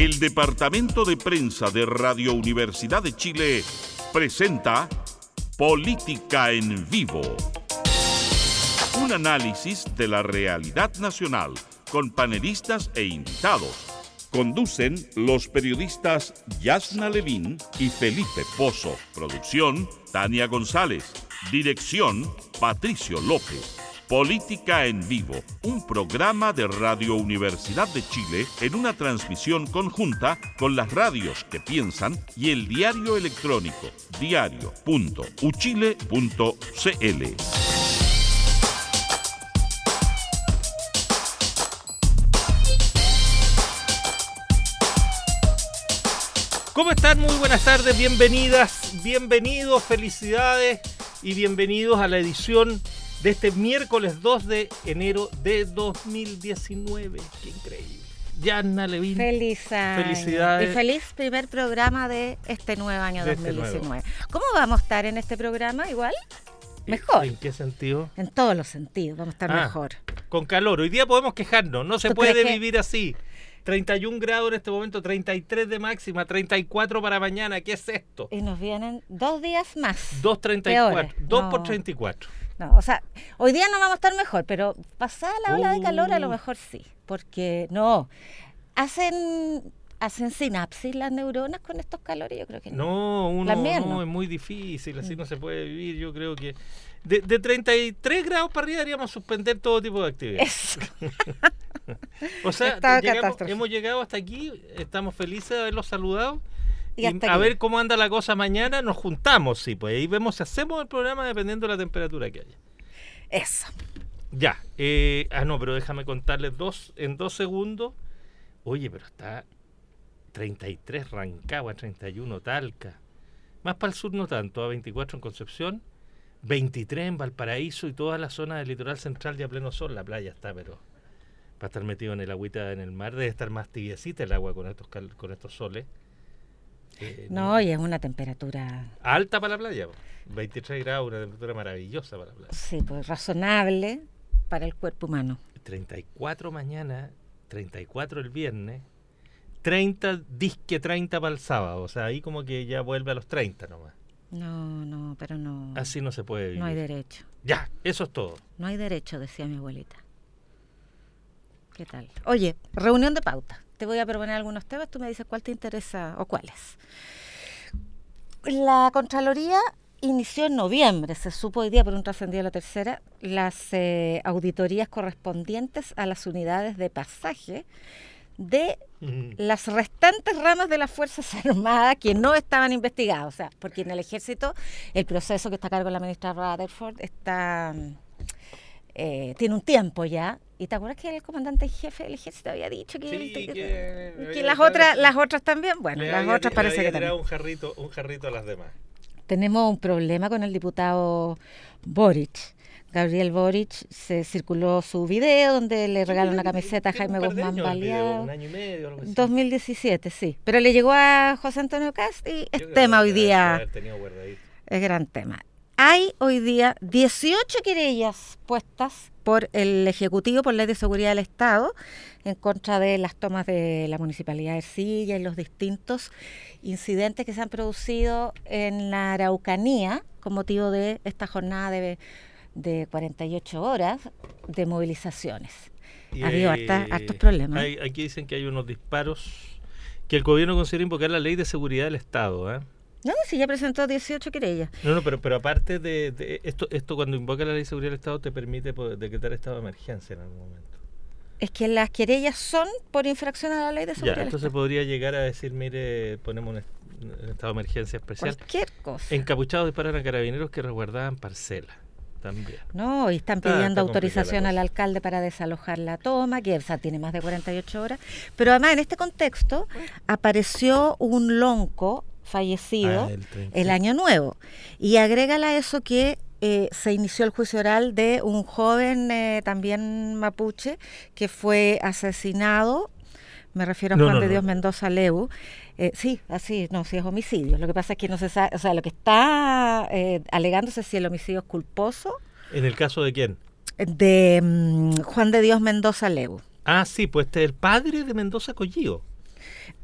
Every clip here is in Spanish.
El Departamento de Prensa de Radio Universidad de Chile presenta Política en Vivo. Un análisis de la realidad nacional con panelistas e invitados. Conducen los periodistas Yasna Levín y Felipe Pozo. Producción, Tania González. Dirección, Patricio López. Política en Vivo, un programa de Radio Universidad de Chile en una transmisión conjunta con las radios que piensan y el diario electrónico diario.uchile.cl. ¿Cómo están? Muy buenas tardes, bienvenidas, bienvenidos, felicidades y bienvenidos a la edición de este miércoles 2 de enero de 2019. ¡Qué increíble! Yasna Levín. Felicidades. Y feliz primer programa de este nuevo año 2019. ¿Cómo vamos a estar en este programa? ¿Igual? Mejor. ¿En qué sentido? En todos los sentidos, vamos a estar mejor. Con calor. Hoy día podemos quejarnos, no se puede vivir así. 31 grados en este momento, 33 de máxima, 34 para mañana. ¿Qué es esto? Y nos vienen 2 días más. 2.34. 2 por 34. No, o sea, hoy día no vamos a estar mejor, pero pasada la ola de calor a lo mejor sí. Porque hacen sinapsis las neuronas con estos calores, yo creo que no. No, es muy difícil, así no se puede vivir. Yo creo que de 33 grados para arriba deberíamos suspender todo tipo de actividades. O sea, hemos llegado hasta aquí, estamos felices de haberlos saludado. Y a ver cómo anda la cosa mañana, nos juntamos, sí, pues ahí vemos si hacemos el programa dependiendo de la temperatura que haya. Eso. Ya, pero déjame contarles en 2 segundos. Oye, pero está 33 Rancagua, 31 Talca. Más para el sur no tanto, a 24 en Concepción, 23 en Valparaíso y toda la zona del litoral central ya a pleno sol. La playa está, pero para estar metido en el agüita en el mar debe estar más tibiecita el agua con estos soles. Y es una temperatura alta para la playa, 23 grados, una temperatura maravillosa para la playa. Sí, pues razonable para el cuerpo humano. 34 mañana, 34 el viernes, 30 para el sábado, o sea, ahí como que ya vuelve a los 30 nomás. No, pero no. Así no se puede vivir. No hay derecho. Ya, eso es todo. No hay derecho, decía mi abuelita. ¿Qué tal? Oye, reunión de pauta. Te voy a proponer algunos temas, tú me dices cuál te interesa o cuáles. La Contraloría inició en noviembre, se supo hoy día por un trascendido de La Tercera, las auditorías correspondientes a las unidades de pasaje de las restantes ramas de las Fuerzas Armadas que no estaban investigadas. O sea, porque en el Ejército el proceso que está a cargo de la ministra Rutherford tiene un tiempo ya. ¿Y te acuerdas que el comandante jefe del Ejército había dicho que las otras también? Bueno, las otras parece que también. Un jarrito a las demás. Tenemos un problema con el diputado Boric. Gabriel Boric, se circuló su video donde le regala una camiseta a Jaime Guzmán Baleado. Un año y medio, algo así. 2017, sí. Pero le llegó a José Antonio Cast y es tema hoy día. Es gran tema. Hay hoy día 18 querellas puestas por el Ejecutivo por Ley de Seguridad del Estado en contra de las tomas de la Municipalidad de Ercilla y los distintos incidentes que se han producido en la Araucanía con motivo de esta jornada de 48 horas de movilizaciones. Ha habido hartos problemas. Aquí dicen que hay unos disparos que el gobierno considera invocar la Ley de Seguridad del Estado, No, sí, ya presentó 18 querellas. Pero aparte de esto cuando invoca la Ley de Seguridad del Estado te permite decretar estado de emergencia en algún momento. Es que las querellas son por infracción a la Ley de Seguridad del Entonces Estado. Podría llegar a decir, mire, ponemos un estado de emergencia especial. Cualquier cosa. Encapuchados disparan a carabineros que resguardaban parcelas. También. No, y están pidiendo autorización al alcalde para desalojar la toma, que tiene más de 48 horas. Pero además en este contexto apareció un lonco fallecido el año nuevo. Y agrégale a eso que se inició el juicio oral de un joven también mapuche que fue asesinado. Me refiero a Juan de Dios Mendoza Leu. Sí es homicidio. Lo que pasa es que no se sabe, o sea, lo que está alegándose es si el homicidio es culposo. ¿En el caso de quién? De Juan de Dios Mendoza Leu. Ah, sí, pues este es el padre de Mendoza Collío.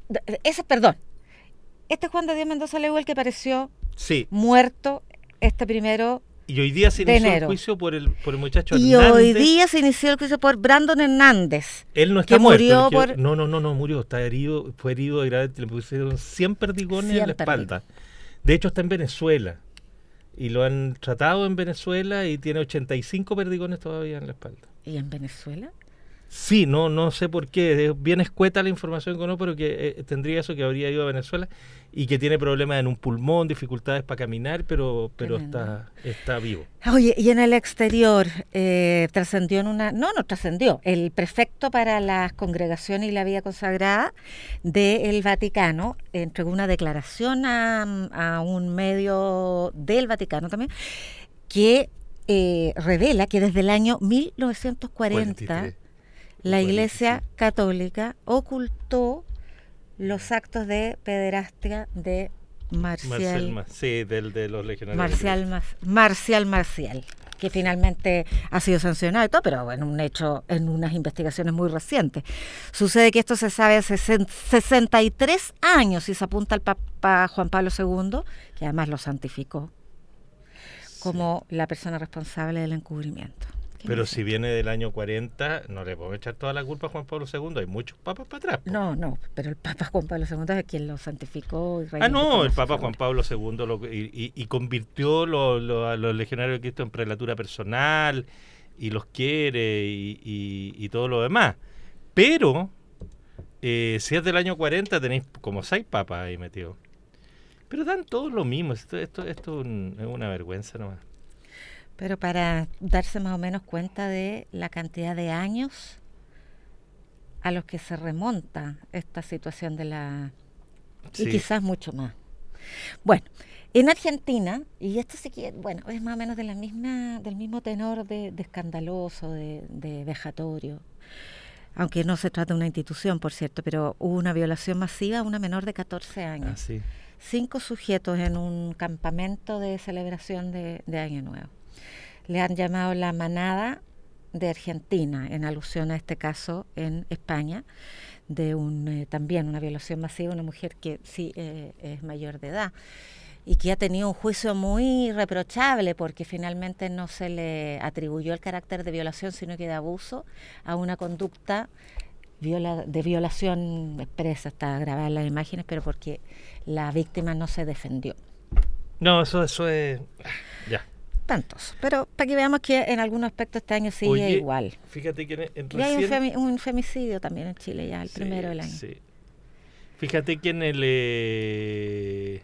perdón. Este es Juan de Dios Mendoza Lebu, el que apareció muerto este 1 y hoy día se de inició enero. el juicio por el muchacho y Hernández. Hoy día se inició el juicio por Brandon Hernández. Él no está que muerto. Murió No murió. Está herido, fue herido de gravedad. Le pusieron 100 perdigones en la espalda. De hecho, está en Venezuela. Y lo han tratado en Venezuela y tiene 85 perdigones todavía en la espalda. ¿Y en Venezuela? Sí, no sé por qué. Es bien escueta la información que no, pero que tendría eso, que habría ido a Venezuela y que tiene problemas en un pulmón, dificultades para caminar, pero está vivo. Oye, y en el exterior trascendió no trascendió. El prefecto para las congregaciones y la vida consagrada del Vaticano entregó una declaración a un medio del Vaticano también que revela que desde el año 1940 43. La Iglesia Católica ocultó los actos de pederastia de Marcial. de los legionarios. Marcial, que finalmente ha sido sancionado y todo, pero en un hecho, en unas investigaciones muy recientes. Sucede que esto se sabe hace 63 años y se apunta al Papa Juan Pablo II, que además lo santificó como la persona responsable del encubrimiento. Pero si viene del año 40, no le podemos echar toda la culpa a Juan Pablo II. Hay muchos papas para atrás. No, pero el Papa Juan Pablo II es quien lo santificó. El Papa Juan Pablo II y convirtió a los legionarios de Cristo en prelatura personal y los quiere y todo lo demás. Pero si es del año 40, tenéis como 6 papas ahí metidos. Pero dan todos lo mismo. Esto es una vergüenza nomás. Pero para darse más o menos cuenta de la cantidad de años a los que se remonta esta situación y quizás mucho más. Bueno, en Argentina, y esto sí que, es más o menos del mismo tenor de escandaloso, de vejatorio, aunque no se trata de una institución, por cierto, pero hubo una violación masiva a una menor de 14 años. Ah, sí. 5 sujetos en un campamento de celebración de Año Nuevo. Le han llamado la manada de Argentina, en alusión a este caso en España, de también una violación masiva, una mujer que sí es mayor de edad y que ha tenido un juicio muy reprochable porque finalmente no se le atribuyó el carácter de violación, sino que de abuso a una conducta de violación expresa, está grabada en las imágenes, pero porque la víctima no se defendió. No, eso es... ya. Tantos, pero para que veamos que en algunos aspectos este año sigue igual. Fíjate que y hay un femicidio también en Chile ya, el primero del año. Sí. Fíjate que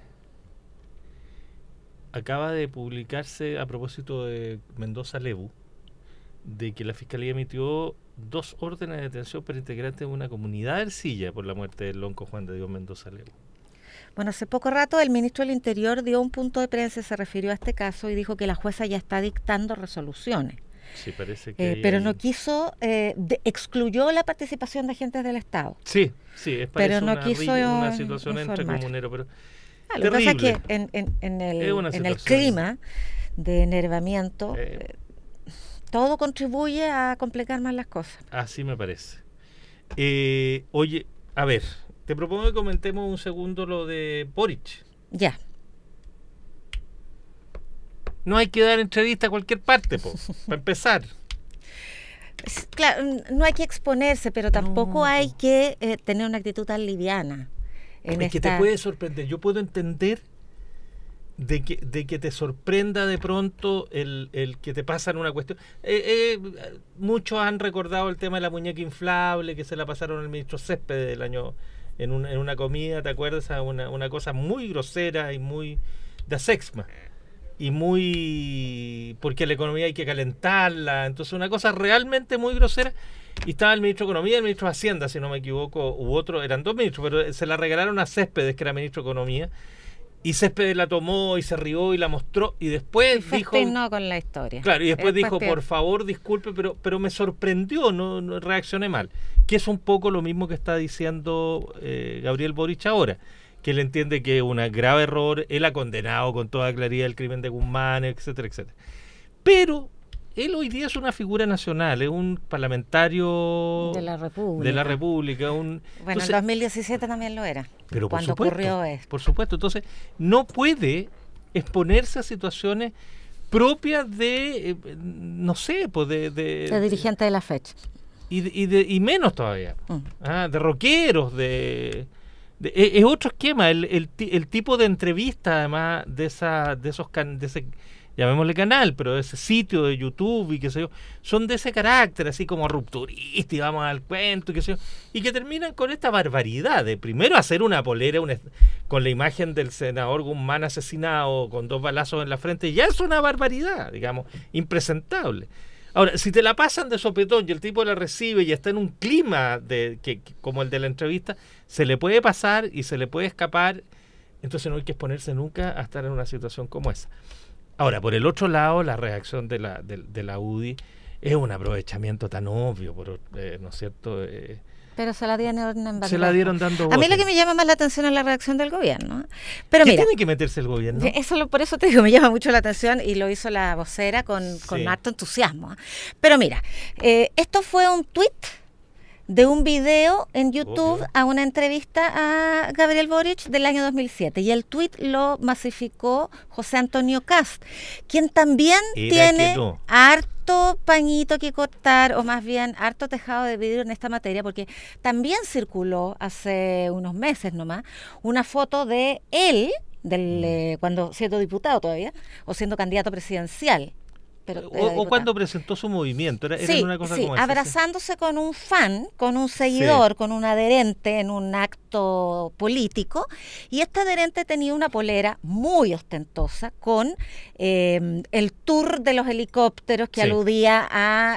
acaba de publicarse a propósito de Mendoza Lebu, de que la Fiscalía emitió 2 órdenes de detención para integrantes de una comunidad de Ercilla por la muerte del lonco Juan de Dios Mendoza Lebu. Bueno, hace poco rato el ministro del Interior dio un punto de prensa, se refirió a este caso y dijo que la jueza ya está dictando resoluciones. Sí, parece que... pero no quiso, excluyó la participación de agentes del Estado. Sí, es pero no quiso una situación entre comuneros, pero lo que pasa es que en el clima de enervamiento, todo contribuye a complicar más las cosas. Así me parece. Oye, a ver... Te propongo que comentemos un segundo lo de Boric. Ya. No hay que dar entrevista a cualquier parte, para empezar. Claro, no hay que exponerse, pero tampoco hay que tener una actitud tan liviana. Que te puede sorprender. Yo puedo entender de que te sorprenda de pronto el que te pasan una cuestión. Muchos han recordado el tema de la muñeca inflable que se la pasaron al ministro Céspedes del año... En una comida, ¿te acuerdas? Una cosa muy grosera y muy de asexma. Y muy... porque la economía hay que calentarla. Entonces una cosa realmente muy grosera. Y estaba el ministro de Economía y el ministro de Hacienda, si no me equivoco, u otro. Eran 2 ministros, pero se la regalaron a Céspedes, que era ministro de Economía. Y Céspedes la tomó y se rió y la mostró. Y después dijo... no con la historia. Claro, y después dijo, por favor, disculpe, pero me sorprendió, no reaccioné mal. Que es un poco lo mismo que está diciendo Gabriel Boric ahora, que él entiende que es un grave error, él ha condenado con toda claridad el crimen de Guzmán, etcétera, etcétera. Pero él hoy día es una figura nacional, es un parlamentario de la República. Bueno, entonces, en 2017 también lo era, pero cuando ocurrió esto. Por supuesto, entonces no puede exponerse a situaciones propias de, no sé, pues de dirigente de la fecha. Y menos todavía, de rockeros, es otro esquema, el tipo de entrevista además de ese, llamémosle canal, pero de ese sitio de YouTube y qué sé yo, son de ese carácter, así como rupturista y vamos al cuento y qué sé yo, y que terminan con esta barbaridad de primero hacer una polera con la imagen del senador Guzmán asesinado con 2 balazos en la frente, ya es una barbaridad, digamos, impresentable. Ahora, si te la pasan de sopetón y el tipo la recibe y está en un clima como el de la entrevista, se le puede pasar y se le puede escapar, entonces no hay que exponerse nunca a estar en una situación como esa. Ahora, por el otro lado, la reacción de la UDI es un aprovechamiento tan obvio, ¿no es cierto? Pero se la dieron en bandeja. Se la dieron dando votos. A mí lo que me llama más la atención es la reacción del gobierno. Pero ¿Qué mira, tiene que meterse el gobierno? Por eso te digo, me llama mucho la atención y lo hizo la vocera con harto entusiasmo. Pero mira, esto fue un tuit de un video en YouTube a una entrevista a Gabriel Boric del año 2007 y el tuit lo masificó José Antonio Kast, quien también tiene harto pañito que cortar, o más bien harto tejado de vidrio en esta materia, porque también circuló hace unos meses nomás una foto de él cuando siendo diputado todavía o siendo candidato presidencial. O cuando presentó su movimiento, era una cosa como esa. Abrazándose con un fan, con un seguidor, con un adherente en un acto político, y este adherente tenía una polera muy ostentosa con el tour de los helicópteros que aludía a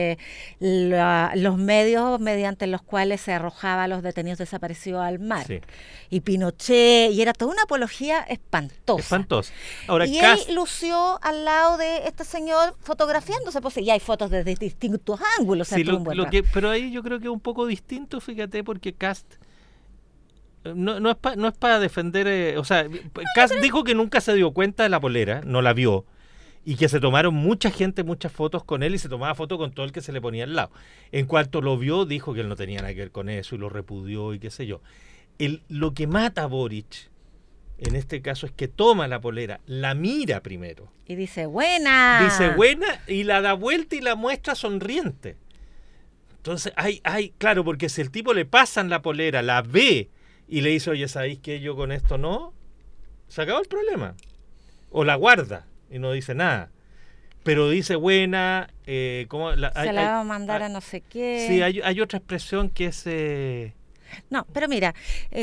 los medios mediante los cuales se arrojaba a los detenidos desaparecidos al mar. Sí. Y Pinochet, y era toda una apología espantosa. Ahora, y él lució al lado de este señor fotografiándose, pues ya hay fotos desde distintos ángulos. Sí, pero ahí yo creo que es un poco distinto, fíjate, porque Kast no es para defender, Kast dijo que nunca se dio cuenta de la polera, no la vio, y que se tomaron muchas fotos con él y se tomaba fotos con todo el que se le ponía al lado. En cuanto lo vio, dijo que él no tenía nada que ver con eso y lo repudió y qué sé yo. Lo que mata a Boric en este caso es que toma la polera, la mira primero. Y dice, buena, y la da vuelta y la muestra sonriente. Entonces, claro, porque si el tipo le pasan la polera, la ve y le dice, oye, ¿sabéis que yo con esto no? Se acabó el problema. O la guarda y no dice nada. Pero dice buena, se la va a mandar a no sé qué. Sí, hay otra expresión que es... No, pero mira,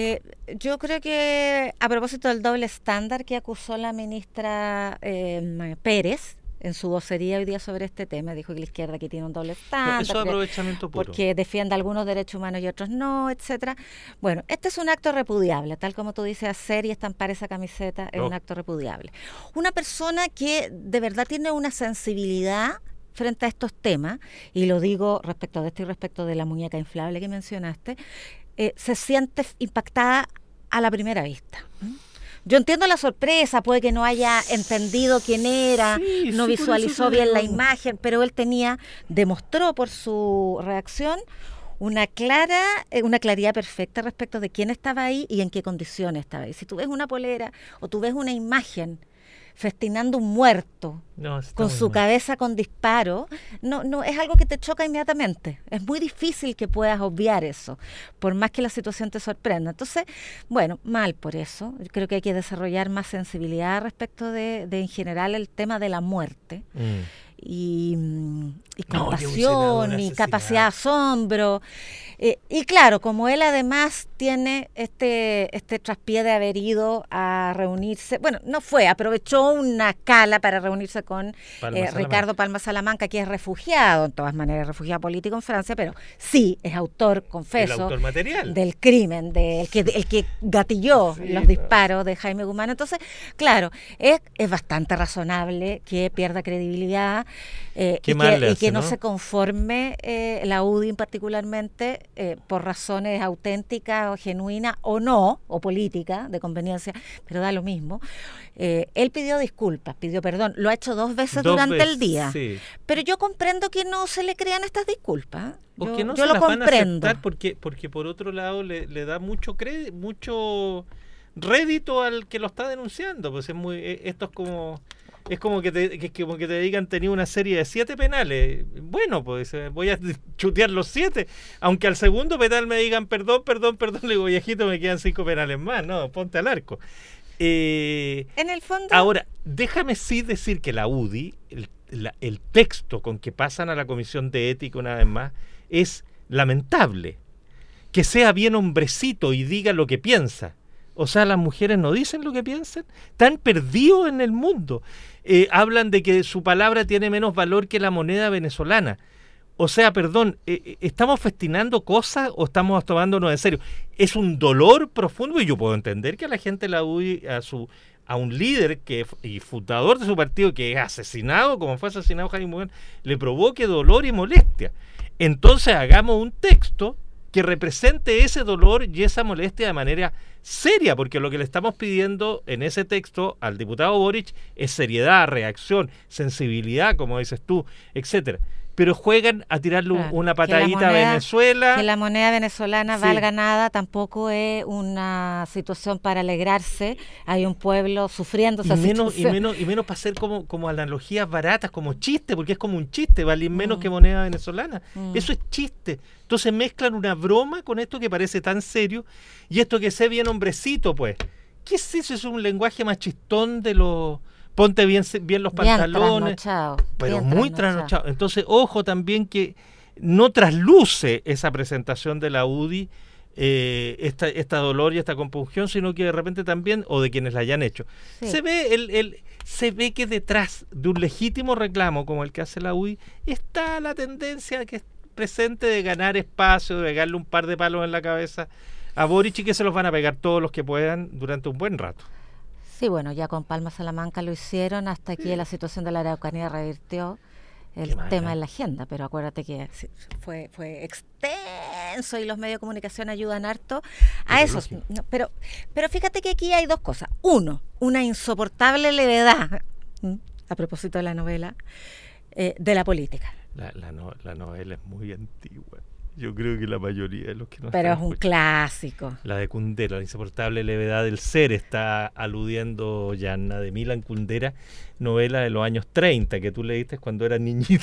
yo creo que a propósito del doble estándar que acusó la ministra Pérez en su vocería hoy día sobre este tema, dijo que la izquierda aquí tiene un doble estándar. Eso es aprovechamiento puro. Porque defiende algunos derechos humanos y otros no, etcétera. Bueno, este es un acto repudiable, tal como tú dices, hacer y estampar esa camiseta es un acto repudiable. Una persona que de verdad tiene una sensibilidad frente a estos temas, y lo digo respecto de esto y respecto de la muñeca inflable que mencionaste, se siente impactada a la primera vista. Yo entiendo la sorpresa, puede que no haya entendido quién era, no visualizó bien la imagen, pero él demostró por su reacción una claridad perfecta respecto de quién estaba ahí y en qué condiciones estaba ahí. Si tú ves una polera o tú ves una imagen festinando un muerto con su cabeza con disparo, no es algo que te choca inmediatamente. Es muy difícil que puedas obviar eso, por más que la situación te sorprenda. Entonces, bueno, mal por eso. Yo creo que hay que desarrollar más sensibilidad respecto de en general el tema de la muerte. Y compasión y capacidad de asombro. Y claro, como él además tiene este traspié de haber ido a reunirse, aprovechó una cala para reunirse con Ricardo Palma Salamanca, que es refugiado, en todas maneras refugiado político en Francia, pero sí es autor, confeso, el autor material del crimen, el que gatilló los disparos de Jaime Guzmán. Entonces, claro, es bastante razonable que pierda credibilidad y que no se conforme la UDI particularmente por razones auténticas sido genuina o no, o política, de conveniencia, pero da lo mismo. Él pidió disculpas, pidió perdón, lo ha hecho 2 veces durante el día. Sí. Pero yo comprendo que no se le crean estas disculpas. O que no se las van a aceptar porque por otro lado le da mucho crédito, mucho rédito al que lo está denunciando. Pues esto es como que te digan tenía una serie de 7 penales. Bueno, pues voy a chutear los 7, aunque al segundo penal me digan perdón, le digo, viejito, me quedan 5 penales más, no, ponte al arco. En el fondo. Ahora, déjame sí decir que la UDI, el texto con que pasan a la Comisión de Ética una vez más, es lamentable. Que sea bien hombrecito y diga lo que piensa. O sea, las mujeres no dicen lo que piensan, están perdidos en el mundo. Hablan de que su palabra tiene menos valor que la moneda venezolana. O sea, perdón, ¿estamos festinando cosas o estamos tomándonos en serio? Es un dolor profundo y yo puedo entender que a la gente la UDI, a un líder y fundador de su partido que es asesinado, como fue asesinado Jaime Guzmán, le provoque dolor y molestia. Entonces hagamos un texto que represente ese dolor y esa molestia de manera seria, porque lo que le estamos pidiendo en ese texto al diputado Boric es seriedad, reacción, sensibilidad, como dices tú, etcétera. Pero juegan a tirarle una patadita a Venezuela. Que la moneda venezolana valga nada tampoco es una situación para alegrarse. Hay un pueblo sufriendo esa situación. Y menos para hacer como analogías baratas, como chiste, porque es como un chiste, vale menos que moneda venezolana. Eso es chiste. Entonces mezclan una broma con esto que parece tan serio y esto que sé bien hombrecito, pues. ¿Qué es eso? Es un lenguaje más chistón de los... Ponte bien los pantalones, pero muy trasnochado. Entonces, ojo también que no trasluce esa presentación de la UDI esta dolor y esta compungión, sino que de repente también, o de quienes la hayan hecho. Sí. Se ve que detrás de un legítimo reclamo como el que hace la UDI está la tendencia que es presente de ganar espacio, de pegarle un par de palos en la cabeza a Boric y que se los van a pegar todos los que puedan durante un buen rato. Sí, bueno, ya con Palma Salamanca lo hicieron, hasta aquí la situación de la Araucanía revirtió el tema en la agenda, pero acuérdate que fue extenso y los medios de comunicación ayudan harto a eso. No, pero fíjate que aquí hay 2 cosas. Uno, una insoportable levedad, a propósito de la novela, de la política. La novela es muy antigua. Yo creo que la mayoría de los que no Pero es un clásico. La de Kundera, la insoportable levedad del ser, está aludiendo Yanna de Milan Kundera, novela de los años 30 que tú leíste cuando eras niñita.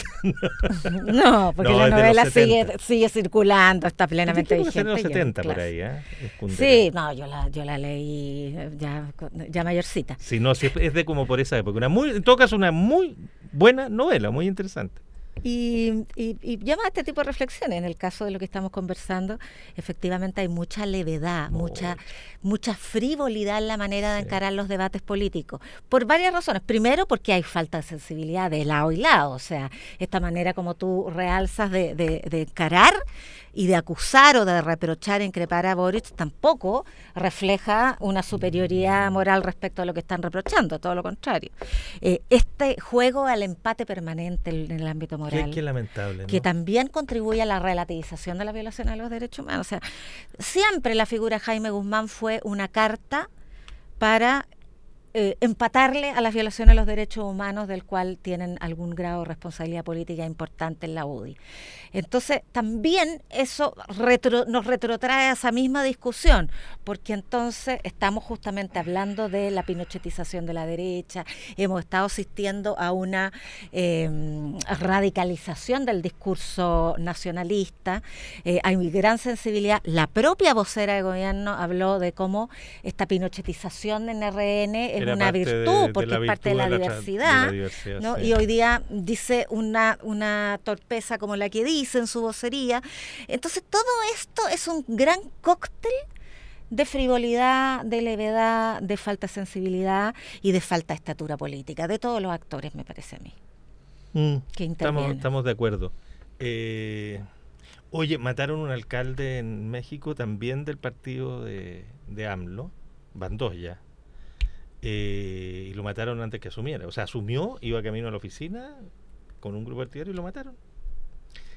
No, porque la novela sigue circulando, está plenamente vigente. En los 70 por ahí, ¿eh? Sí, no, yo la leí ya mayorcita. Sí, no, sí, es de como por esa época. En todo caso, una muy buena novela, muy interesante. Y llama a este tipo de reflexiones. En el caso de lo que estamos conversando, efectivamente hay mucha levedad, mucha frivolidad en la manera de encarar los debates políticos, por varias razones. Primero, porque hay falta de sensibilidad de lado y lado, o sea, esta manera como tú realzas de encarar y de acusar o de reprochar, increpar a Boric, tampoco refleja una superioridad moral respecto a lo que están reprochando, todo lo contrario. Este juego al empate permanente en el ámbito moral, qué lamentable, ¿no? Que también contribuye a la relativización de la violación a los derechos humanos. O sea, siempre la figura de Jaime Guzmán fue una carta para empatarle a las violaciones a los derechos humanos, del cual tienen algún grado de responsabilidad política importante en la UDI. Entonces, también eso nos retrotrae a esa misma discusión, porque entonces estamos justamente hablando de la pinochetización de la derecha, hemos estado asistiendo a una radicalización del discurso nacionalista, hay gran sensibilidad. La propia vocera de gobierno habló de cómo esta pinochetización en RN es una virtud, porque es parte de la diversidad, ¿no? Sí. Y hoy día dice una torpeza como la que dice en su vocería. Entonces todo esto es un gran cóctel de frivolidad, de levedad, de falta de sensibilidad y de falta de estatura política, de todos los actores, me parece a mí, que intervienen. Estamos de acuerdo. Oye, mataron un alcalde en México también del partido de AMLO, van 2 ya. Y lo mataron antes que asumiera. O sea, asumió, iba camino a la oficina con un grupo partidario y lo mataron.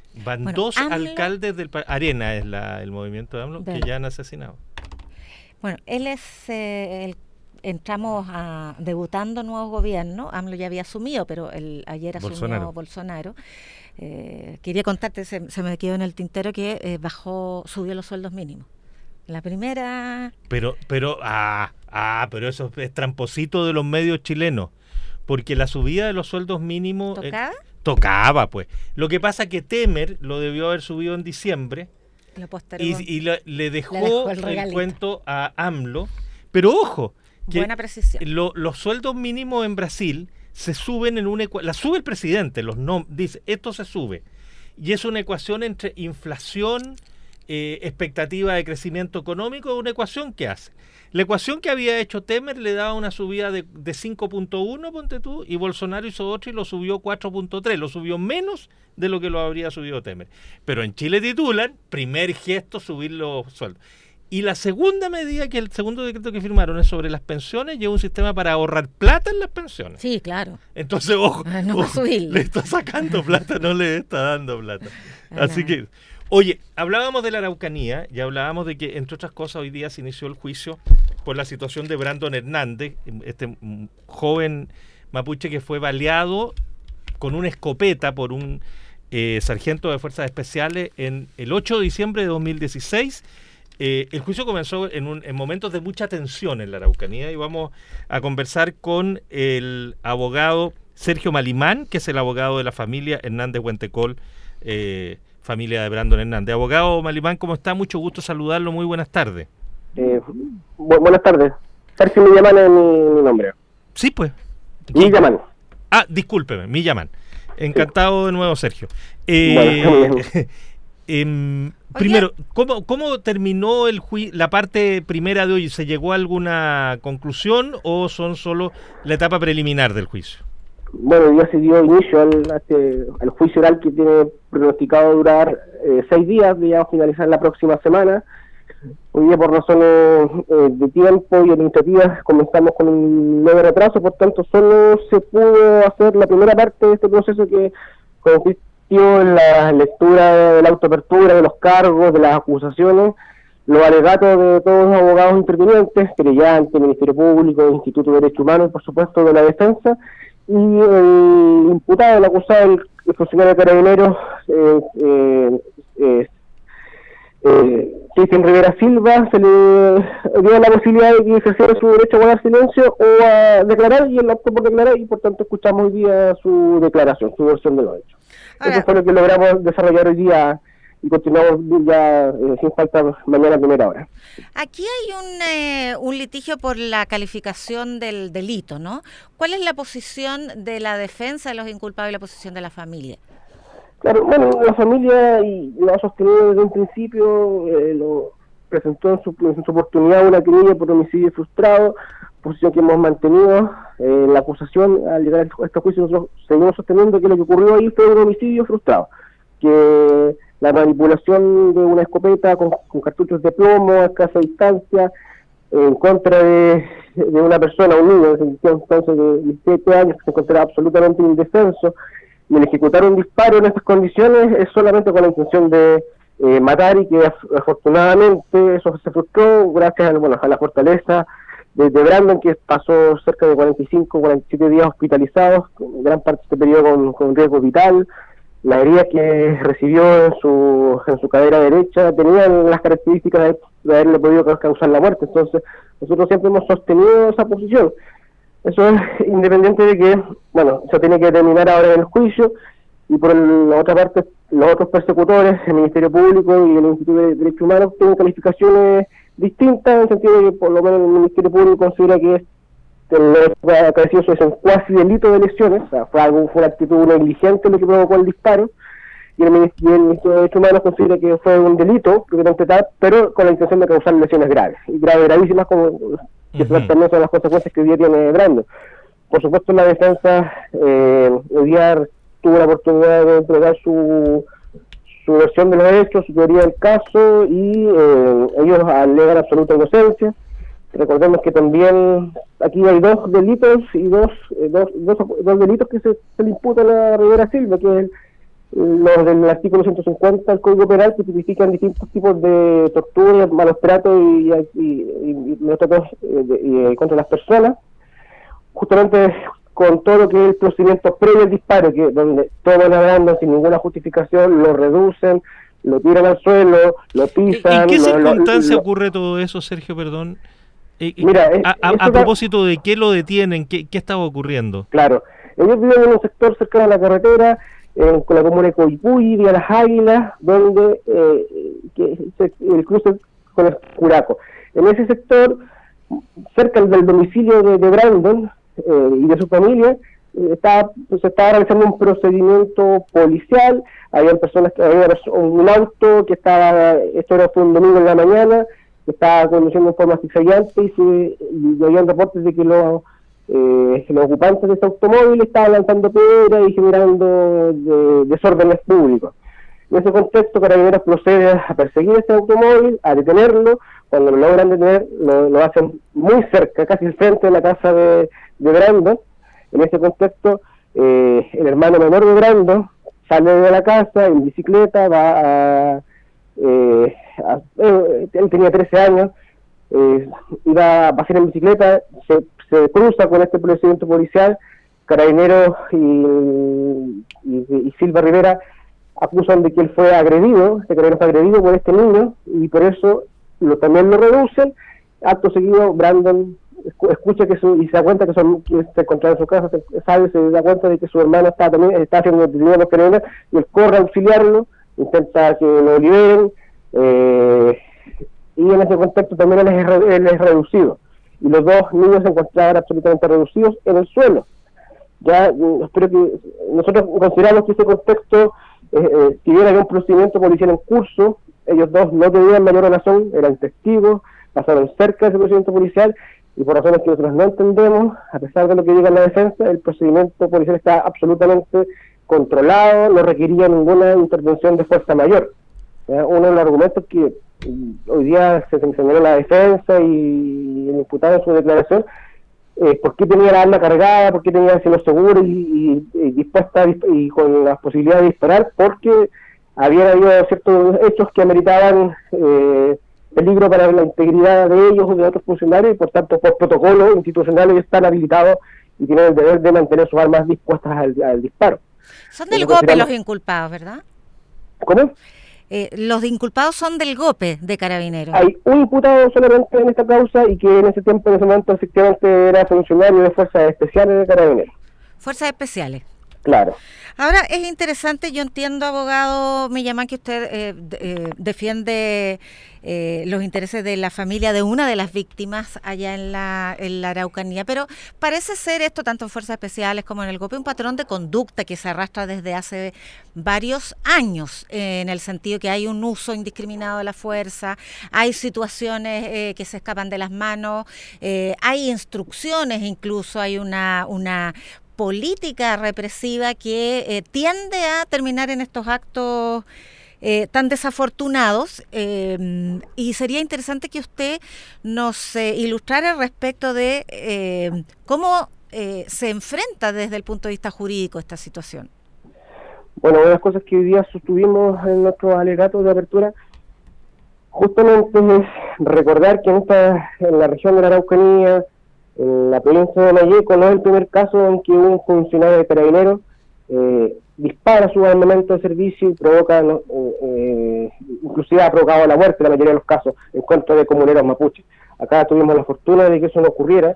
Van dos alcaldes del Arena es el movimiento de AMLO que ya han asesinado. Bueno, él es entramos debutando nuevo gobierno. AMLO ya había asumido, pero ayer asumió Bolsonaro. Quería contarte, se me quedó en el tintero que subió los sueldos mínimos. La primera... Pero eso es tramposito de los medios chilenos, porque la subida de los sueldos mínimos... Tocaba, pues. Lo que pasa que Temer lo debió haber subido en diciembre y le dejó el cuento a AMLO. Pero ojo, que buena precisión. Los sueldos mínimos en Brasil se suben en una ecuación, la sube el presidente, dice, esto se sube. Y es una ecuación entre inflación, expectativa de crecimiento económico, una ecuación que hace. La ecuación que había hecho Temer le daba una subida de 5.1, ponte tú, y Bolsonaro hizo otra y lo subió 4.3, lo subió menos de lo que lo habría subido Temer. Pero en Chile titulan, primer gesto, subir los sueldos. Y la segunda medida, el segundo decreto que firmaron es sobre las pensiones, y es un sistema para ahorrar plata en las pensiones. Sí, claro. Entonces, ojo, le está sacando plata, no le está dando plata. Así que... Oye, hablábamos de la Araucanía y hablábamos de que, entre otras cosas, hoy día se inició el juicio por la situación de Brandon Hernández, este joven mapuche que fue baleado con una escopeta por un sargento de Fuerzas Especiales el 8 de diciembre de 2016. El juicio comenzó en momentos de mucha tensión en la Araucanía y vamos a conversar con el abogado Sergio Malimán, que es el abogado de la familia Hernández Huentecol, familia de Brandon Hernández. Abogado Malimán, ¿cómo está? Mucho gusto saludarlo, muy buenas tardes. Buenas tardes. Sergio Millamán es mi nombre. Sí, pues. Millamán. Discúlpeme, Millamán. Encantado de nuevo, Sergio. Primero, ¿cómo terminó la parte primera de hoy? ¿Se llegó a alguna conclusión o son solo la etapa preliminar del juicio? Bueno, ya se dio inicio al juicio oral que tiene pronosticado durar 6 días, ya va a finalizar la próxima semana. Hoy día, por razones de tiempo y administrativas, comenzamos con un leve retraso, por tanto solo se pudo hacer la primera parte de este proceso, que consistió en la lectura de la autoapertura, de los cargos, de las acusaciones, los alegatos de todos los abogados intervinientes, querellantes, Ministerio Público, Instituto de Derechos Humanos y, por supuesto, de la defensa. Y el imputado, el acusado, el funcionario de Carabineros, Cristian Rivera Silva, se le dio la posibilidad de que ejerciera su derecho a guardar silencio o a declarar, y él optó por declarar, y por tanto escuchamos hoy día su declaración, su versión de los hechos. Eso fue lo que logramos desarrollar hoy día, y continuamos ya sin falta mañana a primera hora. Aquí hay un litigio por la calificación del delito, ¿no? ¿Cuál es la posición de la defensa de los inculpados y la posición de la familia? Claro, bueno, la familia lo ha sostenido desde un principio, lo presentó en su oportunidad una querella por homicidio frustrado, posición que hemos mantenido. La acusación, al llegar a este juicio, nosotros seguimos sosteniendo que lo que ocurrió ahí fue un homicidio frustrado, que la manipulación de una escopeta con cartuchos de plomo a escasa distancia en contra de una persona, un niño de entonces de 17 años, que se encontraba absolutamente indefenso, y el ejecutar un disparo en estas condiciones es solamente con la intención de matar, y que afortunadamente eso se frustró gracias a la fortaleza de Brandon, que pasó cerca de 45-47 días hospitalizados, gran parte de este periodo con riesgo vital. La herida que recibió en su cadera derecha tenían las características de haberle podido causar la muerte. Entonces, nosotros siempre hemos sostenido esa posición. Eso es independiente de que, se tiene que terminar ahora en el juicio, y por la otra parte, los otros persecutores, el Ministerio Público y el Instituto de Derechos Humanos, tienen calificaciones distintas, en el sentido de que por lo menos el Ministerio Público considera que lo acaecido es un cuasi delito de lesiones, o sea, fue una actitud negligente lo que provocó el disparo, y el Ministerio de Derechos Humanos considera que fue un delito, pero con la intención de causar lesiones graves, y gravísimas, como que también son las consecuencias que hoy día tiene Brandon. Por supuesto, la defensa hoy día tuvo la oportunidad de entregar su versión de los hechos, su teoría del caso, y ellos alegan absoluta inocencia. Recordemos que también aquí hay 2 delitos y dos delitos que se le imputan a Rivera Silva, que es los del artículo 150 del Código Penal, que tipifican distintos tipos de tortura, malos tratos y malos tratos contra las personas, justamente con todo lo que es el procedimiento previo al disparo, que donde toman hablando sin ninguna justificación, lo reducen, lo tiran al suelo, lo pisan. ¿En qué circunstancia ocurre todo eso, Sergio, perdón? Mira, a propósito de qué lo detienen, ¿qué estaba ocurriendo? Claro, ellos viven en un sector cercano a la carretera, con la comuna de Coyipulli, de Las Águilas, donde el cruce con el Curaco. En ese sector, cerca del domicilio de Brandon y de su familia, se estaba realizando un procedimiento policial. Había personas, había un auto que estaba, fue un domingo en la mañana, que estaba conduciendo en forma zigzagueante y habían reportes de que los ocupantes de ese automóvil estaban lanzando piedras y generando desórdenes públicos. En ese contexto, Carabineros procede a perseguir ese automóvil, a detenerlo. Cuando lo logran detener, lo hacen muy cerca, casi al frente de la casa de Brandon. En ese contexto, el hermano menor de Brandon sale de la casa en bicicleta, él tenía 13 años, iba a pasear en bicicleta, se cruza con este procedimiento policial. Carabineros y Silva Rivera acusan de que él fue agredido, este carabinero fue agredido por este niño, y por eso también lo reducen. Acto seguido, Brandon escucha y se da cuenta que se encontraba en su casa, se da cuenta de que su hermano está haciendo detenido a los carabineros, y él corre a auxiliarlo, intenta que lo liberen, y en ese contexto también él es reducido, y los dos niños se encontraban absolutamente reducidos en el suelo. Ya espero que nosotros consideramos que ese contexto, si bien había un procedimiento policial en curso, ellos dos no tenían mayor razón, eran testigos, pasaron cerca de ese procedimiento policial, y por razones que nosotros no entendemos, a pesar de lo que diga la defensa, el procedimiento policial está absolutamente controlado, no requería ninguna intervención de fuerza mayor. Uno de los argumentos que hoy día se señaló la defensa y el imputado en su declaración, por qué tenía la arma cargada, por qué tenía los seguros y dispuesta y con la posibilidad de disparar, porque había habido ciertos hechos que ameritaban peligro para la integridad de ellos o de otros funcionarios, y por tanto por protocolo institucional ellos están habilitados y tienen el deber de mantener sus armas dispuestas al disparo. Son del GOPE los inculpados, ¿verdad? ¿Cómo? Los inculpados son del GOPE de Carabineros. Hay un imputado solamente en esta causa, y que en ese momento efectivamente era funcionario de Fuerzas Especiales de Carabineros. Fuerzas Especiales. Claro. Ahora, es interesante, yo entiendo, abogado Millamán, que usted defiende los intereses de la familia de una de las víctimas allá en la Araucanía, pero parece ser esto, tanto en Fuerzas Especiales como en el GOPE, un patrón de conducta que se arrastra desde hace varios años, en el sentido que hay un uso indiscriminado de la fuerza, hay situaciones que se escapan de las manos, hay instrucciones, incluso hay una política represiva que tiende a terminar en estos actos tan desafortunados, y sería interesante que usted nos ilustrara respecto de cómo se enfrenta desde el punto de vista jurídico esta situación. Bueno, una de las cosas que hoy día sostuvimos en nuestros alegatos de apertura justamente es recordar que en la región de la Araucanía, en la provincia de Mayeco, no es el primer caso en que un funcionario de Carabineros dispara su armamento de servicio y provoca, inclusive ha provocado la muerte en la mayoría de los casos en contra de comuneros mapuches. Acá tuvimos la fortuna de que eso no ocurriera,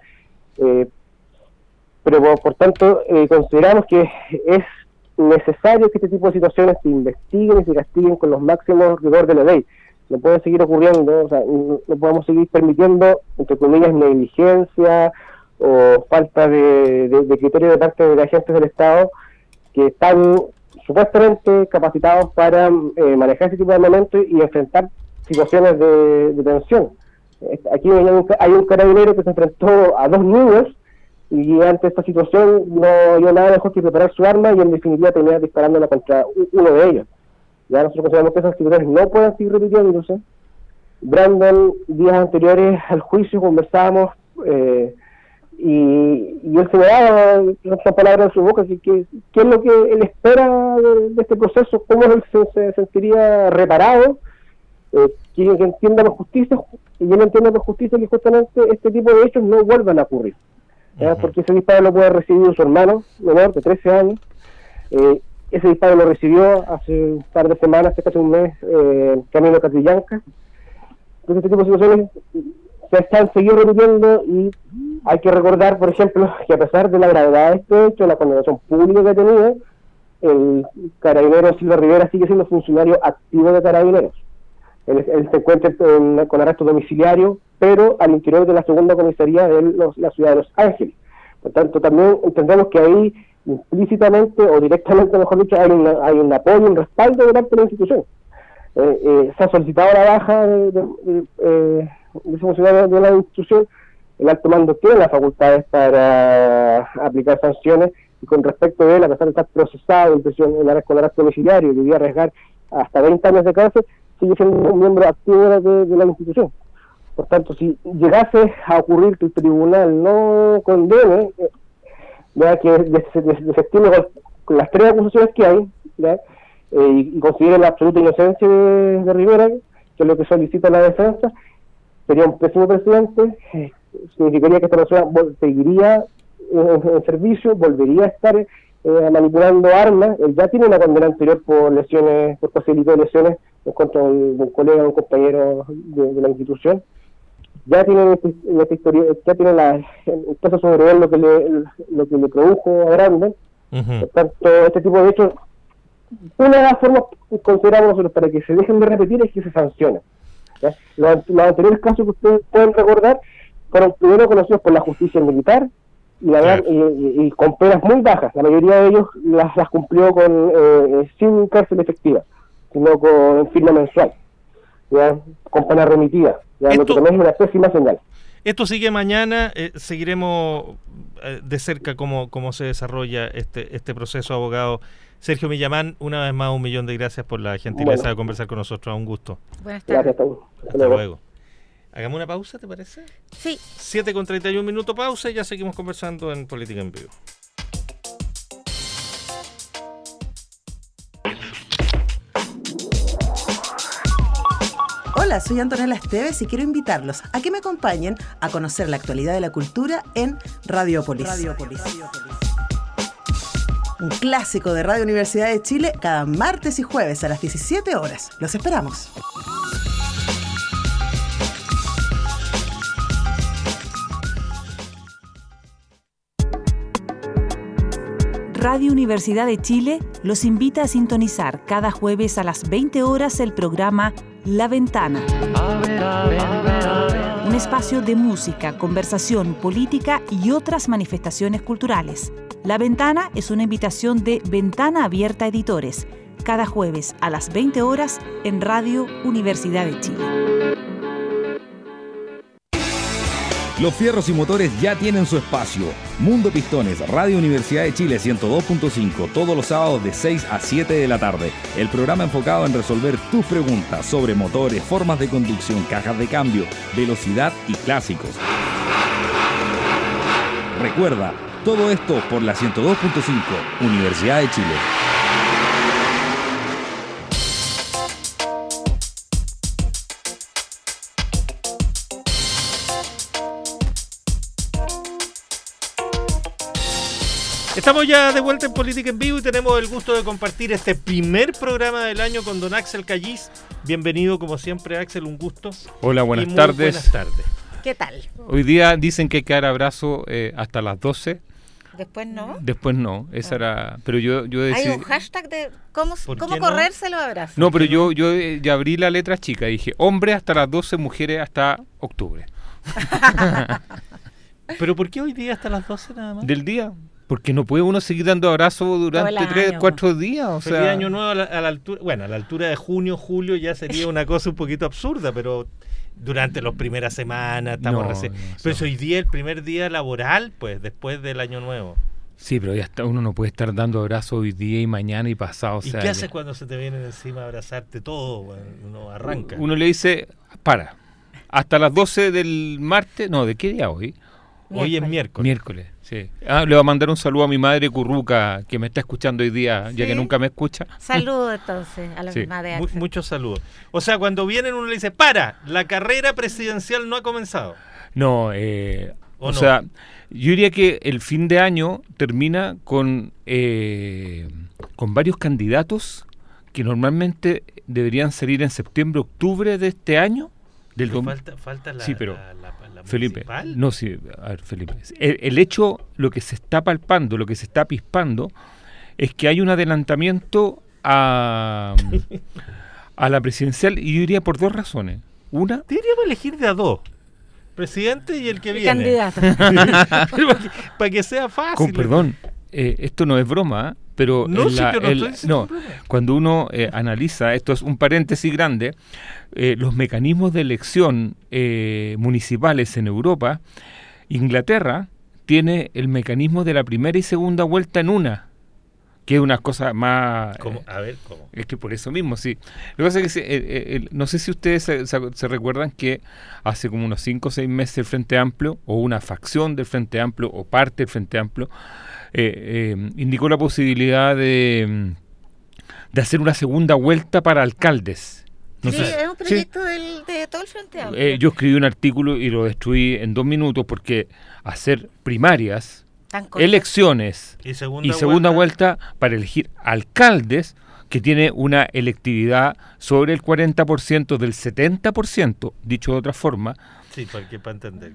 pero por tanto consideramos que es necesario que este tipo de situaciones se investiguen y se castiguen con los máximos rigor de la ley. No puede seguir ocurriendo, o sea, no podemos seguir permitiendo, entre comillas, negligencia o falta de criterio de parte de agentes del Estado que están supuestamente capacitados para manejar ese tipo de armamento y enfrentar situaciones de tensión. Aquí hay un carabinero que se enfrentó a 2 niños, y ante esta situación no había nada mejor que preparar su arma y en definitiva terminar disparándola contra uno de ellos. Ya nosotros consideramos que esas situaciones no pueden seguir repitiéndose. Brandon, días anteriores al juicio conversábamos y y él se me daba esa palabra en su boca, así que qué es lo que él espera de este proceso, cómo él se sentiría reparado, que entienda la justicia, y él entienda la justicia que justamente este tipo de hechos no vuelvan a ocurrir, porque ese disparo lo puede recibir su hermano menor de 13 años, ese disparo lo recibió hace un par de semanas, hace casi un mes, camino a Catrillanca. Entonces este tipo de situaciones se están seguido repitiendo, y hay que recordar, por ejemplo, que a pesar de la gravedad de este hecho, la condenación pública que ha tenido, el carabinero Silva Rivera sigue siendo funcionario activo de Carabineros. Él se encuentra con arresto domiciliario, pero al interior de la segunda comisaría de la ciudad de Los Ángeles. Por tanto, también entendemos que ahí implícitamente o directamente, mejor dicho, hay un apoyo, un respaldo delante de la institución. Se ha solicitado la baja de ese funcionario de la institución. El alto mando tiene las facultades para aplicar sanciones, y con respecto de él, a pesar de estar procesado en arresto domiciliario y debía arriesgar hasta 20 años de cárcel, sigue siendo un miembro activo de la institución. Por tanto, si llegase a ocurrir que el tribunal no condene, ya que desestime con las 3 acusaciones que hay, ¿ya? Y considere la absoluta inocencia de Rivera, que es lo que solicita la defensa, sería un pésimo presidente. Significaría que esta persona seguiría en servicio, volvería a estar manipulando armas. Él ya tiene una condena anterior por lesiones, por posibilidad de lesiones en contra de un colega, un compañero de la institución. Ya tiene en esta historia, ya tiene el peso sobre él lo que le produjo a Brandon. Por tanto, este tipo de hechos, una de las formas que consideramos nosotros para que se dejen de repetir es que se sancionen. Los anteriores casos que ustedes pueden recordar fueron primero conocidos por la justicia militar y con penas muy bajas. La mayoría de ellos las cumplió sin cárcel efectiva, sino con firma mensual, ¿ya? Con pena remitida, lo que también es una pésima señal. Esto sigue mañana, seguiremos de cerca cómo se desarrolla este proceso, abogado Sergio Millamán. Una vez más, 1.000.000 de gracias por la gentileza de conversar con nosotros. Un gusto. Buenas tardes. Gracias. Hasta luego. Hagamos una pausa, ¿te parece? Sí. 7:31 pausa y ya seguimos conversando en Política en Vivo. Hola, soy Antonella Esteves y quiero invitarlos a que me acompañen a conocer la actualidad de la cultura en Radiopolis. Un clásico de Radio Universidad de Chile cada martes y jueves a las 17 horas. Los esperamos. Radio Universidad de Chile los invita a sintonizar cada jueves a las 20 horas el programa La Ventana. Un espacio de música, conversación, política y otras manifestaciones culturales. La Ventana es una invitación de Ventana Abierta Editores, cada jueves a las 20 horas en Radio Universidad de Chile. Los fierros y motores ya tienen su espacio. Mundo Pistones, Radio Universidad de Chile 102.5, todos los sábados de 6 a 7 de la tarde. El programa enfocado en resolver tus preguntas sobre motores, formas de conducción, cajas de cambio, velocidad y clásicos. Recuerda, todo esto por la 102.5, Universidad de Chile. Estamos ya de vuelta en Política en Vivo y tenemos el gusto de compartir este primer programa del año con don Axel Callis. Bienvenido como siempre, Axel, un gusto. Hola, buenas tardes. Buenas tardes. ¿Qué tal? Hoy día dicen que hay que dar abrazo hasta las 12. Después no. Después no, esa era... Pero yo decidí... Hay un hashtag de cómo correrse los abrazos. No, pero yo ya abrí la letra chica y dije, hombres hasta las 12, mujeres hasta octubre. ¿Pero por qué hoy día hasta las 12 nada más? Del día. Porque no puede uno seguir dando abrazos durante 3, 4 días. O Feliz sea... año nuevo a la altura... Bueno, a la altura de junio, julio ya sería una cosa un poquito absurda, pero durante las primeras semanas estamos recién... Pero hoy día el primer día laboral, pues, después del año nuevo. Sí, pero ya está, uno no puede estar dando abrazos hoy día y mañana y pasado. ¿Y qué haces cuando se te vienen encima a abrazarte todo? Bueno, uno arranca. Uno le dice, hasta las 12 del martes... No, ¿de qué día hoy? Hoy es miércoles. Miércoles, sí. Le voy a mandar un saludo a mi madre Curruca, que me está escuchando hoy día, ya que nunca me escucha. Saludos entonces a la misma de Axel. Muchos saludos. O sea, cuando vienen uno le dice, para, la carrera presidencial no ha comenzado. No, sea, yo diría que el fin de año termina con varios candidatos que normalmente deberían salir en septiembre, octubre de este año. Falta la, sí, pero la Felipe, municipal. no, sí, a ver, Felipe, el hecho, lo que se está palpando, lo que se está pispando, es que hay un adelantamiento a la presidencial, y yo diría por dos razones. Una, deberíamos elegir de a dos, presidente y el que viene. Candidato. para que sea fácil. con perdón, esto no es broma, pero cuando uno analiza, esto es un paréntesis grande, los mecanismos de elección municipales en Europa, Inglaterra tiene el mecanismo de la primera y segunda vuelta en una, que es una cosa más... ¿Cómo? A ver, ¿cómo? Es que por eso mismo, sí. Lo que pasa es que no sé si ustedes se recuerdan que hace como unos 5 o 6 meses el Frente Amplio, o una facción del Frente Amplio, o parte del Frente Amplio, indicó la posibilidad de hacer una segunda vuelta para alcaldes. Es un proyecto de todo el Frente Amplio. Yo escribí un artículo y lo destruí en 2 minutos, porque hacer primarias, elecciones y segunda vuelta para elegir alcaldes, que tiene una electividad sobre el 40% del 70%, dicho de otra forma. Sí, para entender.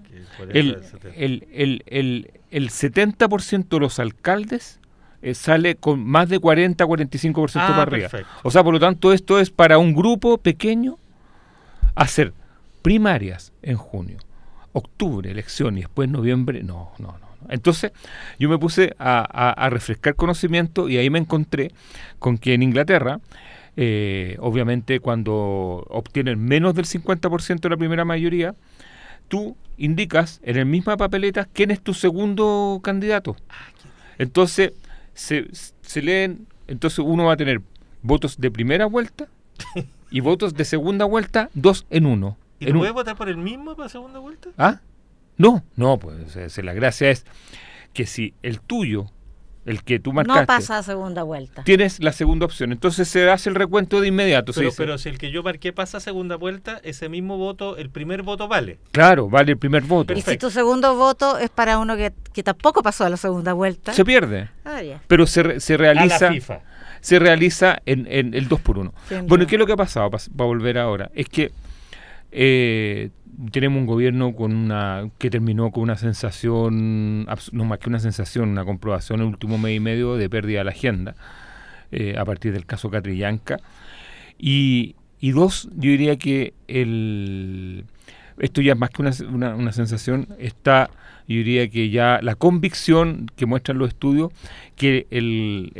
El 70% de los alcaldes sale con más de 40-45% para arriba. Perfecto. O sea, por lo tanto, esto es para un grupo pequeño hacer primarias en junio, octubre, elección, y después noviembre, no. Entonces, yo me puse a refrescar conocimiento, y ahí me encontré con que en Inglaterra, obviamente cuando obtienen menos del 50% de la primera mayoría, tú indicas en la misma papeleta quién es tu segundo candidato. Entonces, se leen, entonces uno va a tener votos de primera vuelta y votos de segunda vuelta, 2 en 1. ¿Y no puedes votar por el mismo para segunda vuelta? ¿Ah? No, pues la gracia es que si el tuyo, el que tú marcaste, no pasa a segunda vuelta, tienes la segunda opción, entonces se hace el recuento de inmediato. Pero si el que yo marqué pasa a segunda vuelta, ese mismo voto, el primer voto vale. Claro, vale el primer voto. Perfecto. Y si tu segundo voto es para uno que tampoco pasó a la segunda vuelta, se pierde. Ya. Pero se realiza a la FIFA. Se realiza en el 2x1. Bueno, ¿qué es lo que ha pasado? Para volver ahora, es que tenemos un gobierno que terminó con una sensación, no más que una sensación, una comprobación en el último mes y medio de pérdida de la agenda, a partir del caso Catrillanca. Y dos, yo diría que esto ya es más que una sensación, está, yo diría que ya la convicción que muestran los estudios, que el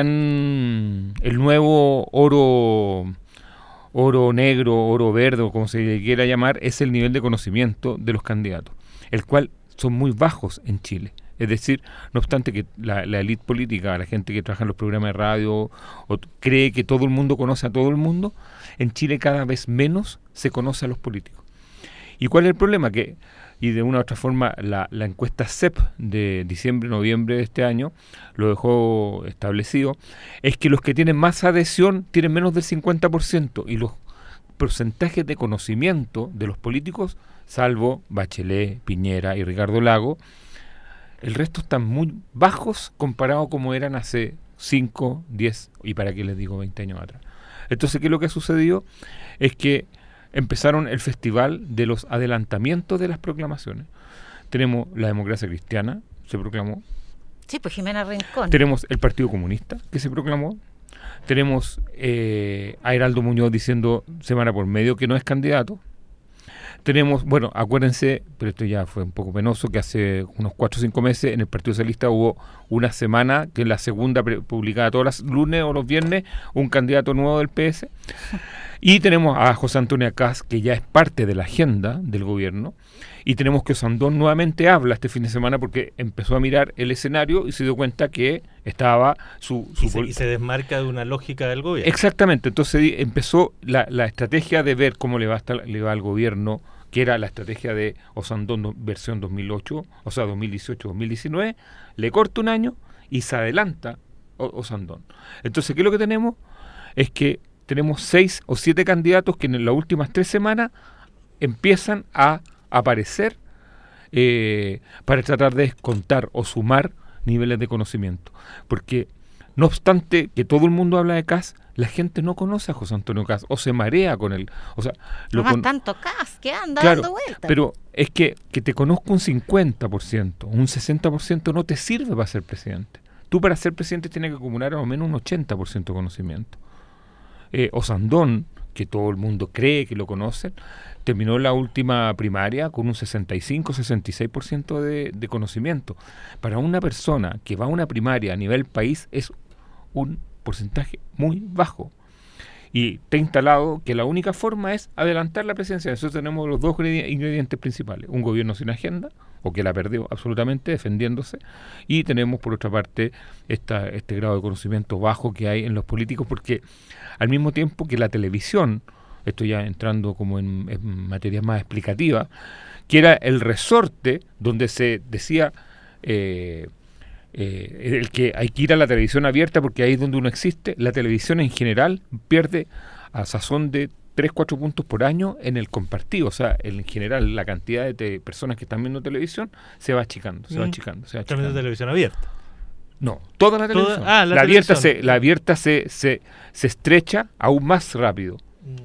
nuevo oro negro, oro verde, o como se le quiera llamar, es el nivel de conocimiento de los candidatos, el cual son muy bajos en Chile. Es decir, no obstante que la élite política, la gente que trabaja en los programas de radio, cree que todo el mundo conoce a todo el mundo, en Chile cada vez menos se conoce a los políticos. ¿Y cuál es el problema? Y de una u otra forma, la encuesta CEP de diciembre-noviembre de este año lo dejó establecido, es que los que tienen más adhesión tienen menos del 50%, y los porcentajes de conocimiento de los políticos, salvo Bachelet, Piñera y Ricardo Lagos, el resto están muy bajos comparado como eran hace 5, 10 y para qué les digo 20 años atrás. Entonces, ¿qué es lo que ha sucedido? Es que empezaron el festival de los adelantamientos de las proclamaciones. Tenemos la democracia cristiana, se proclamó. Sí, pues Jimena Rincón. Tenemos el Partido Comunista, que se proclamó. Tenemos a Heraldo Muñoz diciendo semana por medio que no es candidato. Tenemos, bueno, acuérdense, pero esto ya fue un poco penoso, que hace unos 4 o 5 meses en el Partido Socialista hubo una semana, que es la segunda publicada todos los lunes o los viernes, un candidato nuevo del PS. Y tenemos a José Antonio Kast, que ya es parte de la agenda del gobierno. Y tenemos que Osandón nuevamente habla este fin de semana porque empezó a mirar el escenario y se dio cuenta que estaba y se desmarca de una lógica del gobierno. Exactamente. Entonces empezó la estrategia de ver cómo le va al gobierno que era la estrategia de Osandón versión 2008, o sea, 2018-2019, le corta un año y se adelanta Osandón. Entonces, ¿qué es lo que tenemos? Es que tenemos 6 o 7 candidatos que en las últimas 3 semanas empiezan a aparecer para tratar de descontar o sumar niveles de conocimiento. Porque, no obstante que todo el mundo habla de Kast, la gente no conoce a José Antonio Kast o se marea con él. O sea, tanto Kast que anda claro, dando vueltas. Pero es que te conozco un 50%, un 60% no te sirve para ser presidente. Tú para ser presidente tienes que acumular al menos un 80% de conocimiento. Osandón, que todo el mundo cree que lo conocen, terminó la última primaria con un 65-66% de conocimiento. Para una persona que va a una primaria a nivel país es un porcentaje muy bajo. Y te ha instalado que la única forma es adelantar la presidencia. Nosotros tenemos los dos ingredientes principales. Un gobierno sin agenda, o que la perdió absolutamente defendiéndose, y tenemos por otra parte este grado de conocimiento bajo que hay en los políticos, porque al mismo tiempo que la televisión, esto ya entrando como en materia más explicativa, que era el resorte donde se decía el que hay que ir a la televisión abierta porque ahí es donde uno existe. La televisión en general pierde a sazón de 3-4 puntos por año en el compartido. O sea, en general la cantidad de personas que están viendo televisión se va achicando, se va achicando. ¿Están viendo televisión abierta? No, toda la televisión. La abierta se estrecha aún más rápido.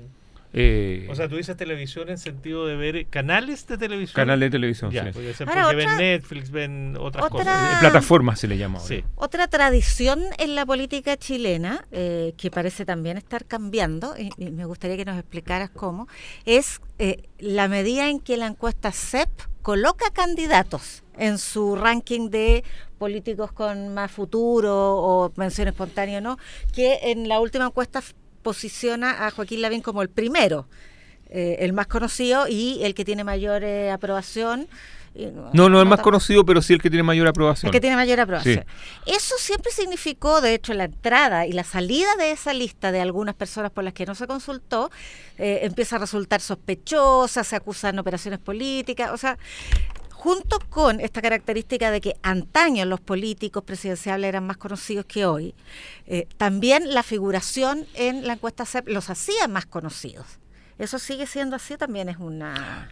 O sea, tú dices televisión en sentido de ver canales de televisión. Canales de televisión, ya, sí. Puede ser porque ven Netflix, ven otras cosas. Plataformas se le llama ahora. Sí. Otra tradición en la política chilena, que parece también estar cambiando, y me gustaría que nos explicaras cómo, es la medida en que la encuesta CEP coloca candidatos en su ranking de políticos con más futuro o mención espontánea, ¿no? Que en la última encuesta posiciona a Joaquín Lavín como el primero, el más conocido y el que tiene mayor aprobación. No el más conocido, pero sí el que tiene mayor aprobación. El que tiene mayor aprobación. Sí. Eso siempre significó, de hecho, la entrada y la salida de esa lista de algunas personas por las que no se consultó, empieza a resultar sospechosa, se acusan operaciones políticas, o sea, junto con esta característica de que antaño los políticos presidenciales eran más conocidos que hoy, también la figuración en la encuesta CEP los hacía más conocidos. ¿Eso sigue siendo así? También es una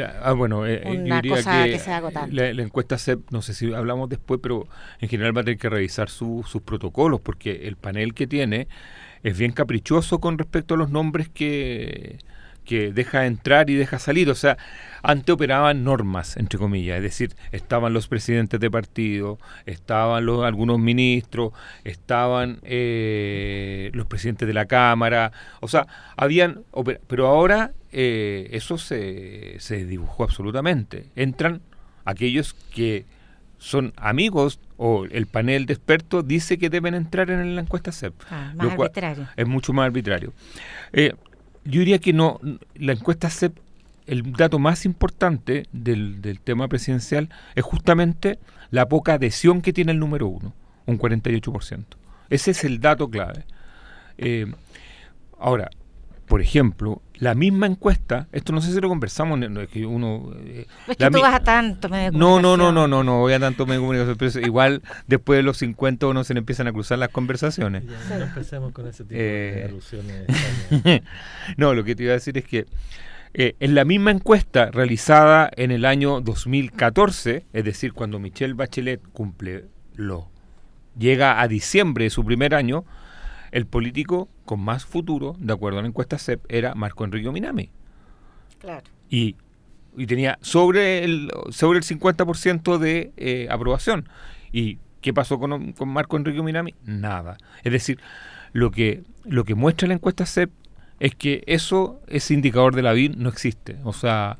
una cosa que se agota. La encuesta CEP, no sé si hablamos después, pero en general va a tener que revisar sus protocolos, porque el panel que tiene es bien caprichoso con respecto a los nombres que deja entrar y deja salir. O sea, antes operaban normas, entre comillas, es decir, estaban los presidentes de partido, estaban algunos ministros, estaban los presidentes de la Cámara, o sea, pero ahora eso se dibujó absolutamente. Entran aquellos que son amigos, o el panel de expertos dice que deben entrar en la encuesta CEP. Más arbitrario. Es mucho más arbitrario. Yo diría que no, la encuesta CEP, el dato más importante del tema presidencial es justamente la poca adhesión que tiene el número uno, un 48%. Ese es el dato clave. Ahora, por ejemplo, la misma encuesta, esto no sé si lo conversamos, es que uno... es que tú vas a tanto medio de comunicación. No voy a tanto medio de comunicación, pero igual después de los 50 uno se le empiezan a cruzar las conversaciones. Ya, no empecemos con ese tipo de alusiones. No, lo que te iba a decir es que en la misma encuesta realizada en el año 2014, es decir, cuando Michelle Bachelet llega a diciembre de su primer año, el político con más futuro, de acuerdo a la encuesta CEP, era Marco Enrique Minami. Claro. Y tenía sobre el 50% de aprobación. ¿Y qué pasó con Marco Enrique Minami? Nada. Es decir, lo que muestra la encuesta CEP es que ese indicador de Lavín no existe. O sea,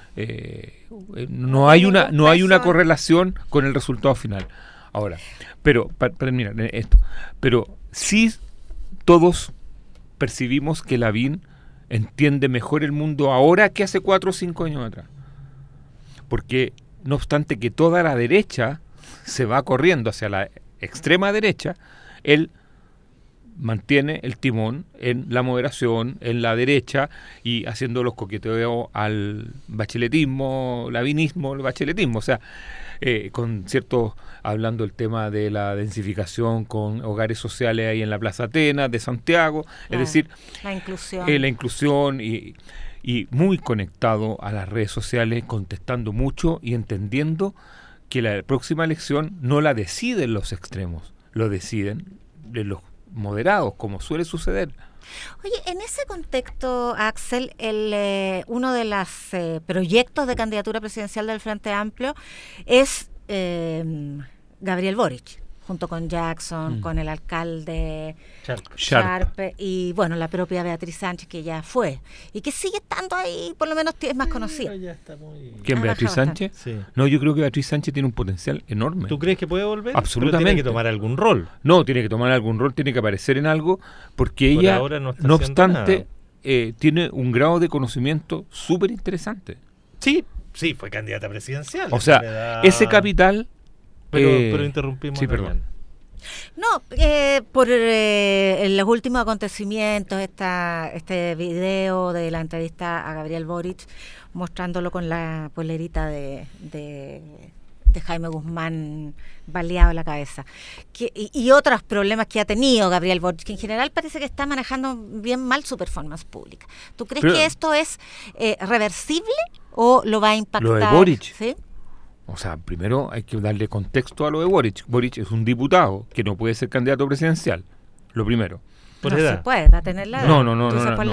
no hay una correlación con el resultado final. Ahora, pero para terminar esto, pero sí todos percibimos que Lavín entiende mejor el mundo ahora que hace 4 o 5 años atrás. Porque no obstante que toda la derecha se va corriendo hacia la extrema derecha, él mantiene el timón en la moderación, en la derecha, y haciendo los coqueteos al bacheletismo, lavinismo, el bacheletismo, o sea, con cierto, hablando del tema de la densificación con hogares sociales ahí en la Plaza Atenas de Santiago, es decir, la inclusión y muy conectado a las redes sociales, contestando mucho y entendiendo que la próxima elección no la deciden los extremos, lo deciden los moderados, como suele suceder. Oye, en ese contexto, Axel, uno de los proyectos de candidatura presidencial del Frente Amplio es Gabriel Boric, junto con Jackson, con el alcalde Sharp y, bueno, la propia Beatriz Sánchez, que ya fue, y que sigue estando ahí, por lo menos es más conocida. ¿Quién, Beatriz Sánchez? Sí. No, yo creo que Beatriz Sánchez tiene un potencial enorme. ¿Tú crees que puede volver? Absolutamente. Pero tiene que tomar algún rol. No, tiene que tomar algún rol, tiene que aparecer en algo, porque ella, no obstante, tiene un grado de conocimiento súper interesante. Sí, fue candidata presidencial. O sea, ese capital... Pero interrumpimos. Sí, perdón. No, por los últimos acontecimientos, este video de la entrevista a Gabriel Boric, mostrándolo con la polerita de Jaime Guzmán baleado en la cabeza, y otros problemas que ha tenido Gabriel Boric, que en general parece que está manejando bien mal su performance pública. ¿Tú crees que esto es reversible o lo va a impactar? Lo de Boric. ¿Sí? O sea, primero hay que darle contexto a lo de Boric. Boric es un diputado que no puede ser candidato presidencial. Lo primero. ¿Por no edad? se puede, va a tener la edad. No.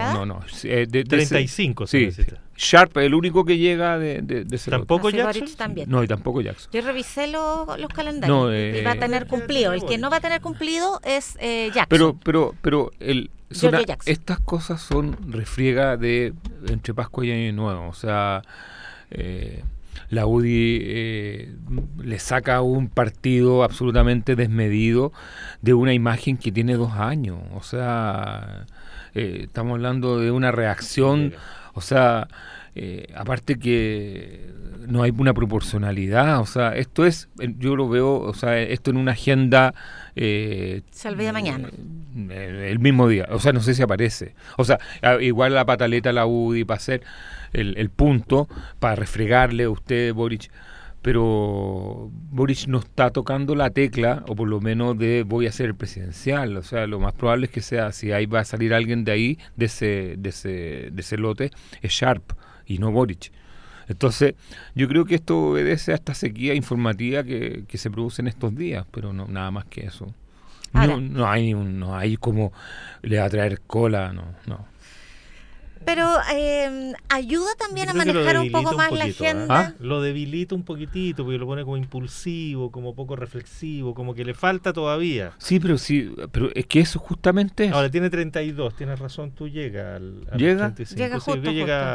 35 se necesita. Sharp es el único que llega de ese ¿Tampoco lote. Jackson? También. No, y tampoco Jackson. Yo revisé los calendarios y va a tener cumplido. El que no va a tener cumplido es Jackson. Pero Jackson. estas cosas son refriega de entre Pascua y Año Nuevo. O sea, la UDI le saca un partido absolutamente desmedido de una imagen que tiene 2 años. O sea, estamos hablando de una reacción, o sea, aparte que no hay una proporcionalidad. O sea, esto es, yo lo veo, o sea, esto en una agenda... se olvida mañana. El mismo día, o sea, no sé si aparece. O sea, igual la pataleta a la UDI para hacer el punto, para refregarle a usted, Boric, pero Boric no está tocando la tecla, o por lo menos de voy a ser el presidencial. O sea, lo más probable es que sea, si ahí va a salir alguien de ahí, de ese lote, es Sharp y no Boric. Entonces, yo creo que esto obedece a esta sequía informativa que se produce en estos días, pero no nada más que eso. No hay como le va a traer cola, no. Pero ayuda también a manejar un poco más la agenda. Lo debilita un poquitito, porque lo pone como impulsivo, como poco reflexivo, como que le falta todavía. Sí, pero es que eso justamente es. Ahora tiene 32, tienes razón, tú llegas al ¿Llega? 35. Llega justo.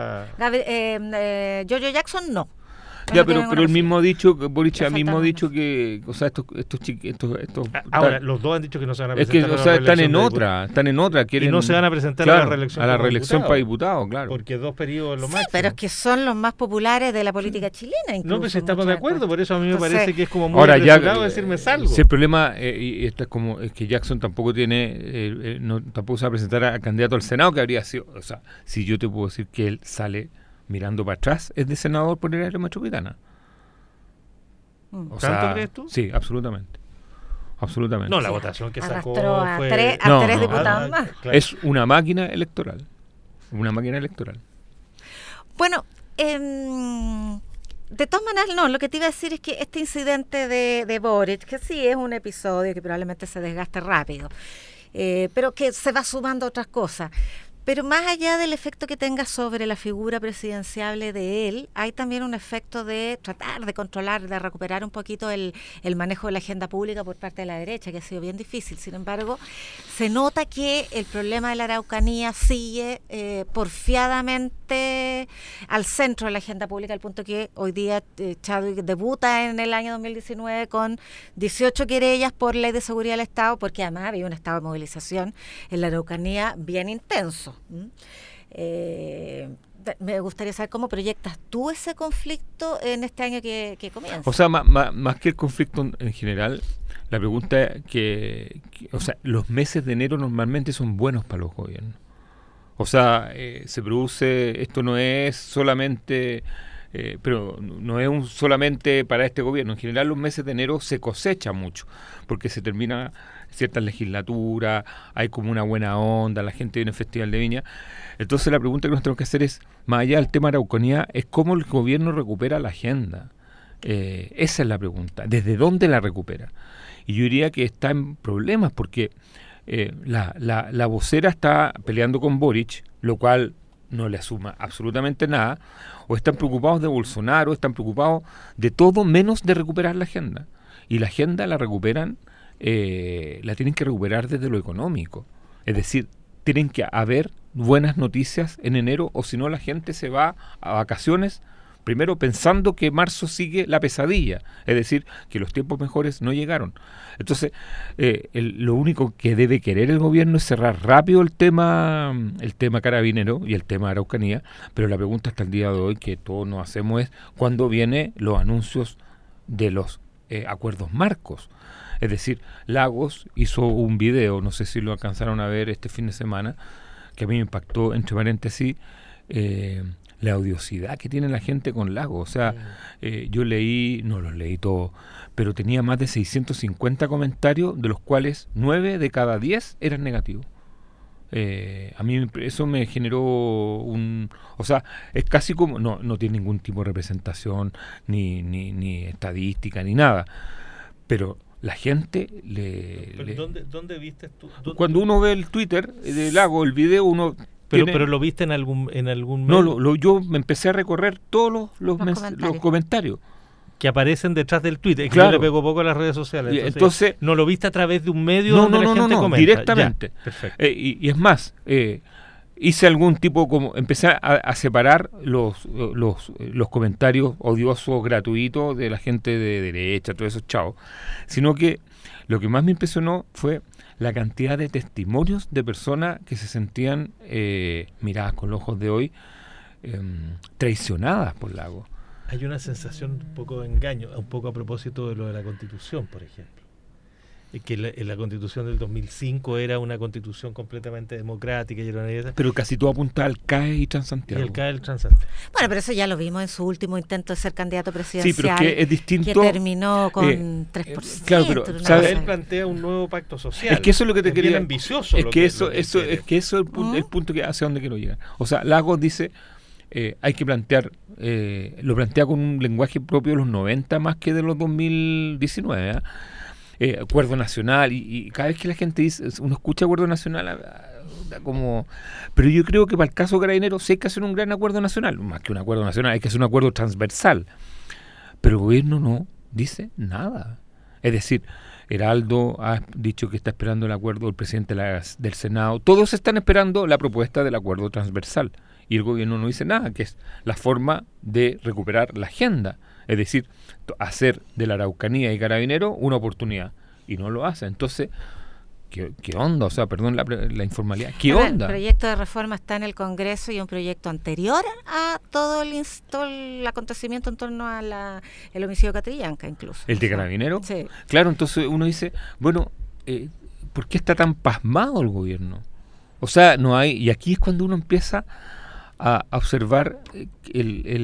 Jojo Jackson no. Ya, pero él mismo ha dicho, Boric ha mismo dicho que, o sea, estos ahora, los dos han dicho que no se van a presentar. Es que, o sea, están en otra. Quieren, y no se van a presentar claro, a la reelección para diputado, claro. Porque 2 periodos lo máximo. Pero es que son los más populares de la política chilena. Incluso, no, pues estamos de acuerdo, por eso a mí me parece que es como muy ahora, apresurado decirme salgo. Si el problema, y esto es que Jackson tampoco tiene, tampoco se va a presentar a candidato al Senado, que habría sido, o sea, si yo te puedo decir que él sale mirando para atrás, es de senador por el área metropolitana. ¿Tanto crees tú? Sí, absolutamente. No, la votación que sacó fue... tres diputados más. Claro. Es una máquina electoral. Bueno, de todas maneras, lo que te iba a decir es que este incidente de Boric, que sí es un episodio que probablemente se desgaste rápido, pero que se va sumando a otras cosas. Pero más allá del efecto que tenga sobre la figura presidenciable de él, hay también un efecto de tratar de controlar, de recuperar un poquito el manejo de la agenda pública por parte de la derecha, que ha sido bien difícil. Sin embargo, se nota que el problema de la Araucanía sigue porfiadamente al centro de la agenda pública, al punto que hoy día Chadwick debuta en el año 2019 con 18 querellas por ley de seguridad del Estado, porque además había un estado de movilización en la Araucanía bien intenso. Me gustaría saber cómo proyectas tú ese conflicto en este año que comienza. O sea, más que el conflicto en general, la pregunta o sea, los meses de enero normalmente son buenos para los gobiernos. O sea, se produce, esto no es solamente, pero no es solamente para este gobierno. En general los meses de enero se cosecha mucho, porque se termina ciertas legislaturas, hay como una buena onda, la gente viene al Festival de Viña. Entonces la pregunta que nos tenemos que hacer es, más allá del tema de Araucanía, es cómo el gobierno recupera la agenda. Esa es la pregunta, ¿desde dónde la recupera? Y yo diría que está en problemas, porque la vocera está peleando con Boric, lo cual no le asuma absolutamente nada, o están preocupados de Bolsonaro, están preocupados de todo menos de recuperar la agenda. Y la agenda la recuperan, la tienen que recuperar desde lo económico. Es decir, tienen que haber buenas noticias en enero, o si no la gente se va a vacaciones primero pensando que marzo sigue la pesadilla, es decir, que los tiempos mejores no llegaron. Entonces, lo único que debe querer el gobierno es cerrar rápido el tema Carabinero y el tema Araucanía, pero la pregunta hasta el día de hoy que todos nos hacemos es ¿cuándo vienen los anuncios de los acuerdos marcos? Es decir, Lagos hizo un video, no sé si lo alcanzaron a ver este fin de semana, que a mí me impactó, entre paréntesis, la odiosidad que tiene la gente con Lagos. O sea, yo no los leí todos, pero tenía más de 650 comentarios, de los cuales 9 de cada 10 eran negativos. A mí eso me generó o sea, es casi como, no tiene ningún tipo de representación, ni estadística, ni nada, pero la gente ¿Dónde viste tú? Cuando uno ve el Twitter de Lagos, el video, uno... Pero lo viste en algún medio. No, yo me empecé a recorrer todos los comentarios que aparecen detrás del tweet. Claro. Yo le pego poco a las redes sociales. Entonces, ¿no lo viste a través de un medio donde la gente comenta? Directamente. Ya, perfecto. Y es más, hice algún tipo como empecé a separar los comentarios odiosos gratuitos de la gente de derecha, todos esos chavos, sino que lo que más me impresionó fue la cantidad de testimonios de personas que se sentían miradas con los ojos de hoy, traicionadas por Lagos. Hay una sensación un poco de engaño, un poco a propósito de lo de la Constitución, por ejemplo. Que la Constitución del 2005 era una Constitución completamente democrática. Pero casi todo apunta al CAE y Transantiago. Y el CAE y el Transantiago. Bueno, pero eso ya lo vimos en su último intento de ser candidato presidencial. Sí, pero es que es distinto. Que terminó con 3%. Claro, pero él plantea un nuevo pacto social. Es que eso es lo que te quería. Bien ambicioso. Es que eso es el punto que hacia donde quiero llegar. O sea, Lagos dice, hay que plantear, lo plantea con un lenguaje propio de los 90 más que de los 2019, acuerdo nacional, y cada vez que la gente dice, uno escucha acuerdo nacional, como, pero yo creo que para el caso Carabinero sí hay que hacer un gran acuerdo nacional, más que un acuerdo nacional, hay que hacer un acuerdo transversal, pero el gobierno no dice nada. Es decir, Heraldo ha dicho que está esperando el acuerdo del presidente del Senado, todos están esperando la propuesta del acuerdo transversal, y el gobierno no dice nada, que es la forma de recuperar la agenda. Es decir, hacer de la Araucanía y Carabinero una oportunidad, y no lo hace. Entonces, ¿qué onda? O sea, perdón la informalidad. ¿Qué onda? El proyecto de reforma está en el Congreso y un proyecto anterior a todo el acontecimiento en torno a el homicidio de Catrillanca, incluso. ¿El de Carabinero? Sí. Claro, entonces uno dice, bueno, ¿por qué está tan pasmado el gobierno? O sea, no hay... Y aquí es cuando uno empieza a observar que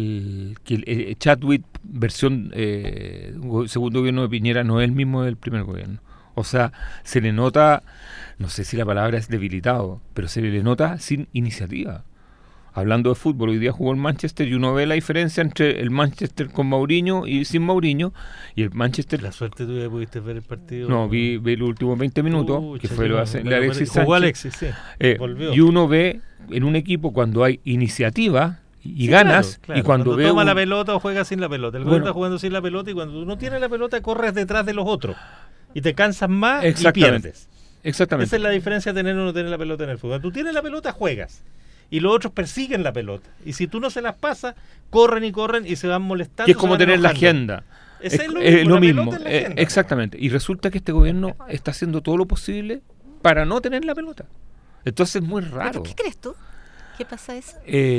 el Chadwick versión segundo gobierno de Piñera no es el mismo del primer gobierno. O sea, se le nota, no sé si la palabra es debilitado, pero se le nota sin iniciativa. Hablando de fútbol, hoy día jugó el Manchester y uno ve la diferencia entre el Manchester con Mourinho y sin Mourinho, y el Manchester... La suerte tuya que pudiste ver el partido. No, vi los últimos 20 minutos, que fue lo de Alexis Sánchez. Jugó Alexis, sí. Volvió. Y uno ve en un equipo cuando hay iniciativa y ganas, claro. Y cuando ve toma la pelota o juega sin la pelota. El gol está jugando sin la pelota, y cuando tú no tienes la pelota corres detrás de los otros y te cansas más y pierdes. Exactamente. Esa es la diferencia de tener o no tener la pelota en el fútbol. Cuando tú tienes la pelota, juegas, y los otros persiguen la pelota, y si tú no se las pasas, corren y se van molestando. Que es como tener la agenda. Es lo mismo. Exactamente. Y resulta que este gobierno está haciendo todo lo posible para no tener la pelota. Entonces es muy raro. ¿Qué crees tú? qué pasa eso?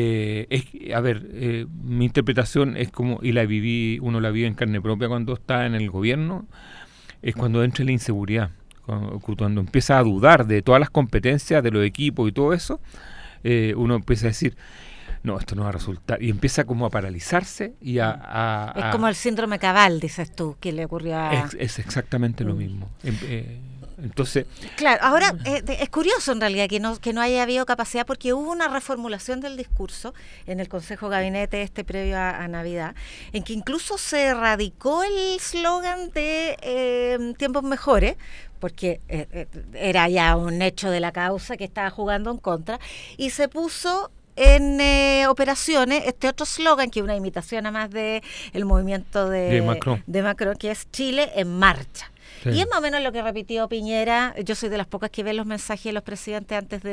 Mi interpretación es como, y uno la vive en carne propia cuando está en el gobierno, es cuando entra la inseguridad, cuando empieza a dudar de todas las competencias de los equipos y todo eso, uno empieza a decir, no, esto no va a resultar, y empieza como a paralizarse y es como el síndrome Cabal, dices tú, que le ocurrió a... Es exactamente lo mismo. Entonces, claro, ahora es curioso en realidad que no haya habido capacidad, porque hubo una reformulación del discurso en el Consejo Gabinete previo a Navidad, en que incluso se erradicó el eslogan de tiempos mejores, porque era ya un hecho de la causa que estaba jugando en contra, y se puso en operaciones este otro eslogan, que es una imitación además de el movimiento de Macron, que es Chile en marcha. Sí. Y es más o menos lo que repitió Piñera. Yo soy de las pocas que ven los mensajes de los presidentes antes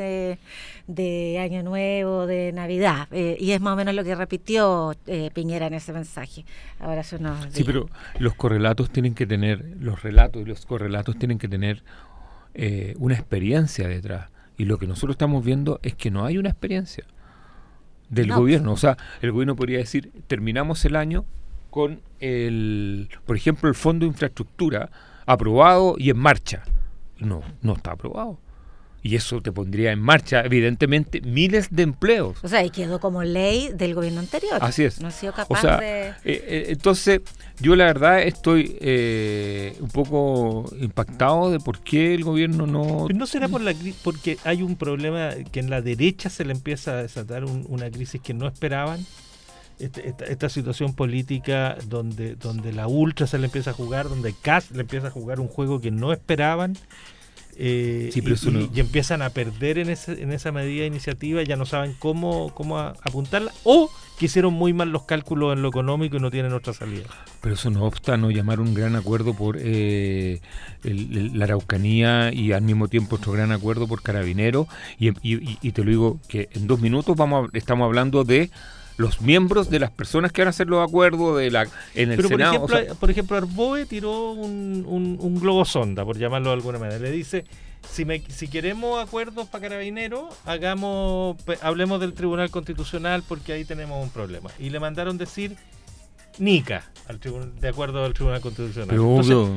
de Año Nuevo, de Navidad, y es más o menos lo que repitió Piñera en ese mensaje. Ahora hace unos días. Sí, pero los correlatos tienen que tener, los relatos y los correlatos tienen que tener una experiencia detrás. Y lo que nosotros estamos viendo es que no hay una experiencia del gobierno. O sea, el gobierno podría decir, terminamos el año con por ejemplo, el Fondo de Infraestructura aprobado y en marcha. No está aprobado. Y eso te pondría en marcha, evidentemente, miles de empleos. O sea, y quedó como ley del gobierno anterior. Así es. No ha sido capaz de... Entonces, yo la verdad estoy un poco impactado de por qué el gobierno no... ¿No será porque hay un problema que en la derecha se le empieza a desatar una crisis que no esperaban? Esta situación política donde la ultra se le empieza a jugar, donde Kast le empieza a jugar un juego que no esperaban, y empiezan a perder en esa medida de iniciativa, ya no saben cómo apuntarla, o que hicieron muy mal los cálculos en lo económico y no tienen otra salida. Pero eso no obsta no llamar un gran acuerdo por la Araucanía y al mismo tiempo otro gran acuerdo por Carabineros, y te lo digo que en 2 minutos estamos hablando de los miembros de las personas que van a hacer los acuerdos en el Senado. Por ejemplo, Arboe tiró un globo sonda, por llamarlo de alguna manera. Le dice, si queremos acuerdos para Carabineros, hablemos del Tribunal Constitucional, porque ahí tenemos un problema. Y le mandaron decir NICA, de acuerdo al Tribunal Constitucional. Pero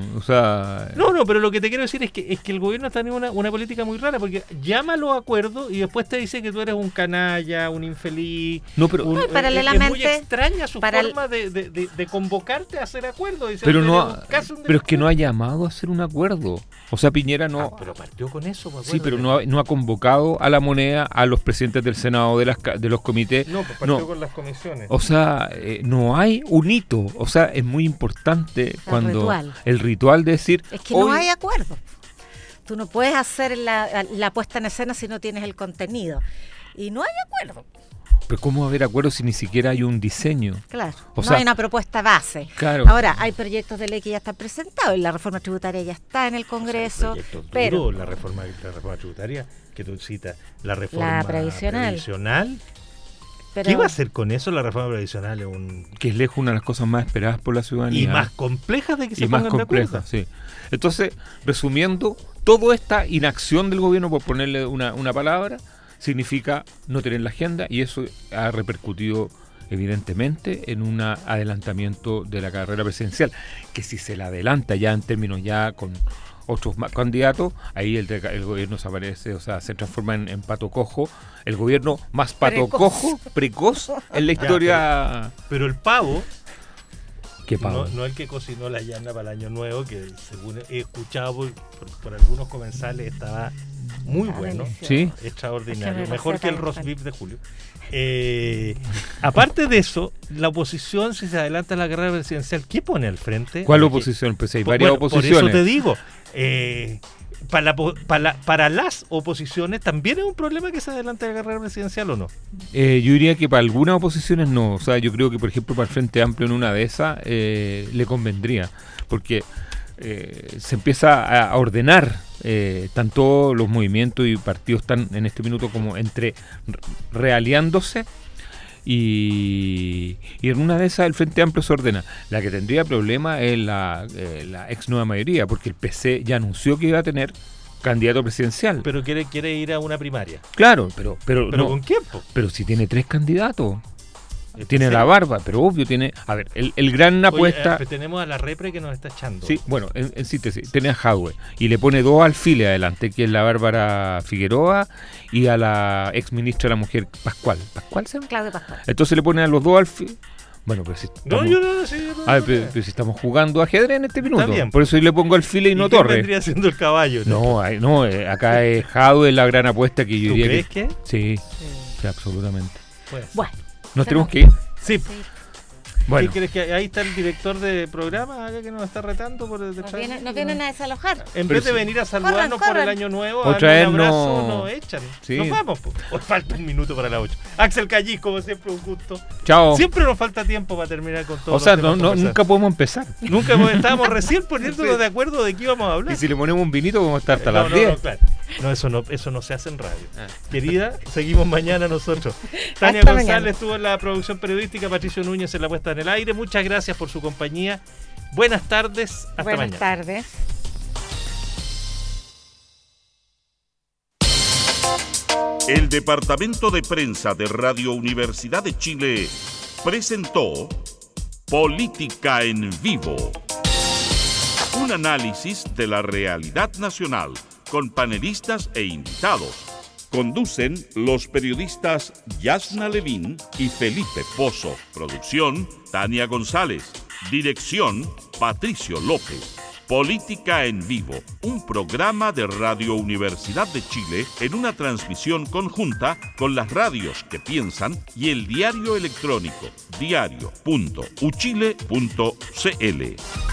pero lo que te quiero decir es que el gobierno está en una política muy rara, porque llama a los acuerdos y después te dice que tú eres un canalla, un infeliz. Paralelamente, es muy extraña su forma de convocarte a hacer acuerdos. Pero es que no ha llamado a hacer un acuerdo. O sea, Piñera no... pero partió con eso. Sí, pero no ha convocado a la moneda, a los presidentes del Senado, de los comités. No, pues partió con las comisiones. O sea, no hay un hito. O sea, es muy importante el ritual de decir... Es que no hay acuerdo. Tú no puedes hacer la puesta en escena si no tienes el contenido. Y no hay acuerdo. Pero ¿cómo va a haber acuerdo si ni siquiera hay un diseño? Claro, hay una propuesta base. Claro. Ahora, hay proyectos de ley que ya están presentados, y la reforma tributaria ya está en el Congreso. Pero la reforma tributaria que tú citas, la reforma previsional. Pero ¿qué va a hacer con eso la reforma previsional? Que es lejos una de las cosas más esperadas por la ciudadanía. Y más complejas de que se pongan de acuerdo. Sí. Entonces, resumiendo, toda esta inacción del gobierno, por ponerle una palabra, significa no tener la agenda, y eso ha repercutido evidentemente en un adelantamiento de la carrera presidencial, que si se la adelanta ya en términos ya con otros candidatos, ahí el gobierno se aparece, o sea, se transforma en pato cojo, el gobierno más pato cojo, precoz en la historia. Pero el pavo, ¿qué pavo? No el que cocinó la llana para el Año Nuevo, que según he escuchado por algunos comensales estaba muy bueno, ¿sí? Extraordinario, mejor que el roast beef de Julio. Aparte de eso, la oposición, si se adelanta la carrera presidencial, ¿qué pone al frente? ¿Cuál oposición? Pues hay varias oposiciones. Por eso te digo, para las oposiciones también es un problema que se adelante la carrera presidencial, ¿o no? Yo diría que para algunas oposiciones no. O sea, yo creo que, por ejemplo, para el Frente Amplio en una de esas le convendría, porque se empieza a ordenar, tanto los movimientos y partidos están en este minuto como entre realiándose, y en una de esas el Frente Amplio se ordena. La que tendría problema es la ex nueva mayoría, porque el PC ya anunció que iba a tener candidato presidencial. Pero quiere ir a una primaria. Claro, pero no. ¿Con quién, po? Pero si tiene 3 candidatos. Tiene la barba, pero obvio tiene... A ver, el gran apuesta... tenemos a la repre que nos está echando. Sí, bueno, en síntesis, tiene a Jadwe y le pone 2 alfiles adelante, que es la Bárbara Figueroa y a la ex ministra de la Mujer, Pascual. ¿Pascual se llama? Claudia Pascual. Entonces le pone a los 2 alfiles... Bueno, pero si estamos... pero si estamos jugando ajedrez en este minuto. Bien, por eso yo le pongo alfiles y no torre. Vendría siendo el caballo. No, acá es Jadwe la gran apuesta que yo diría que... Sí, absolutamente. Pues. Bueno. ¿Nos tenemos que ir? Sí. Bueno. ¿Qué crees que ahí está el director de programa acá que nos está retando por el nos vienen a desalojar? En vez de venir a saludarnos por el año nuevo, a traer un abrazo, nos echan. Sí. Nos vamos, pues. Falta un minuto para las 8. Axel Callis, como siempre, un gusto. Chao. Siempre nos falta tiempo para terminar con todo. O sea, nunca podemos empezar. Estábamos recién poniéndonos de acuerdo de qué íbamos a hablar. Y si le ponemos un vinito, vamos a estar hasta las 10. No, claro. Eso no se hace en radio. Querida, seguimos mañana nosotros. Tania Hasta González mañana. estuvo en la producción periodística, Patricio Núñez en la puesta en el aire. Muchas gracias por su compañía. Buenas tardes. Hasta mañana. Buenas tardes. El Departamento de Prensa de Radio Universidad de Chile presentó Política en Vivo. Un análisis de la realidad nacional con panelistas e invitados. Conducen los periodistas Yasna Levín y Felipe Pozo. Producción, Tania González. Dirección, Patricio López. Política en Vivo, un programa de Radio Universidad de Chile en una transmisión conjunta con las radios que piensan y el diario electrónico diario.uchile.cl.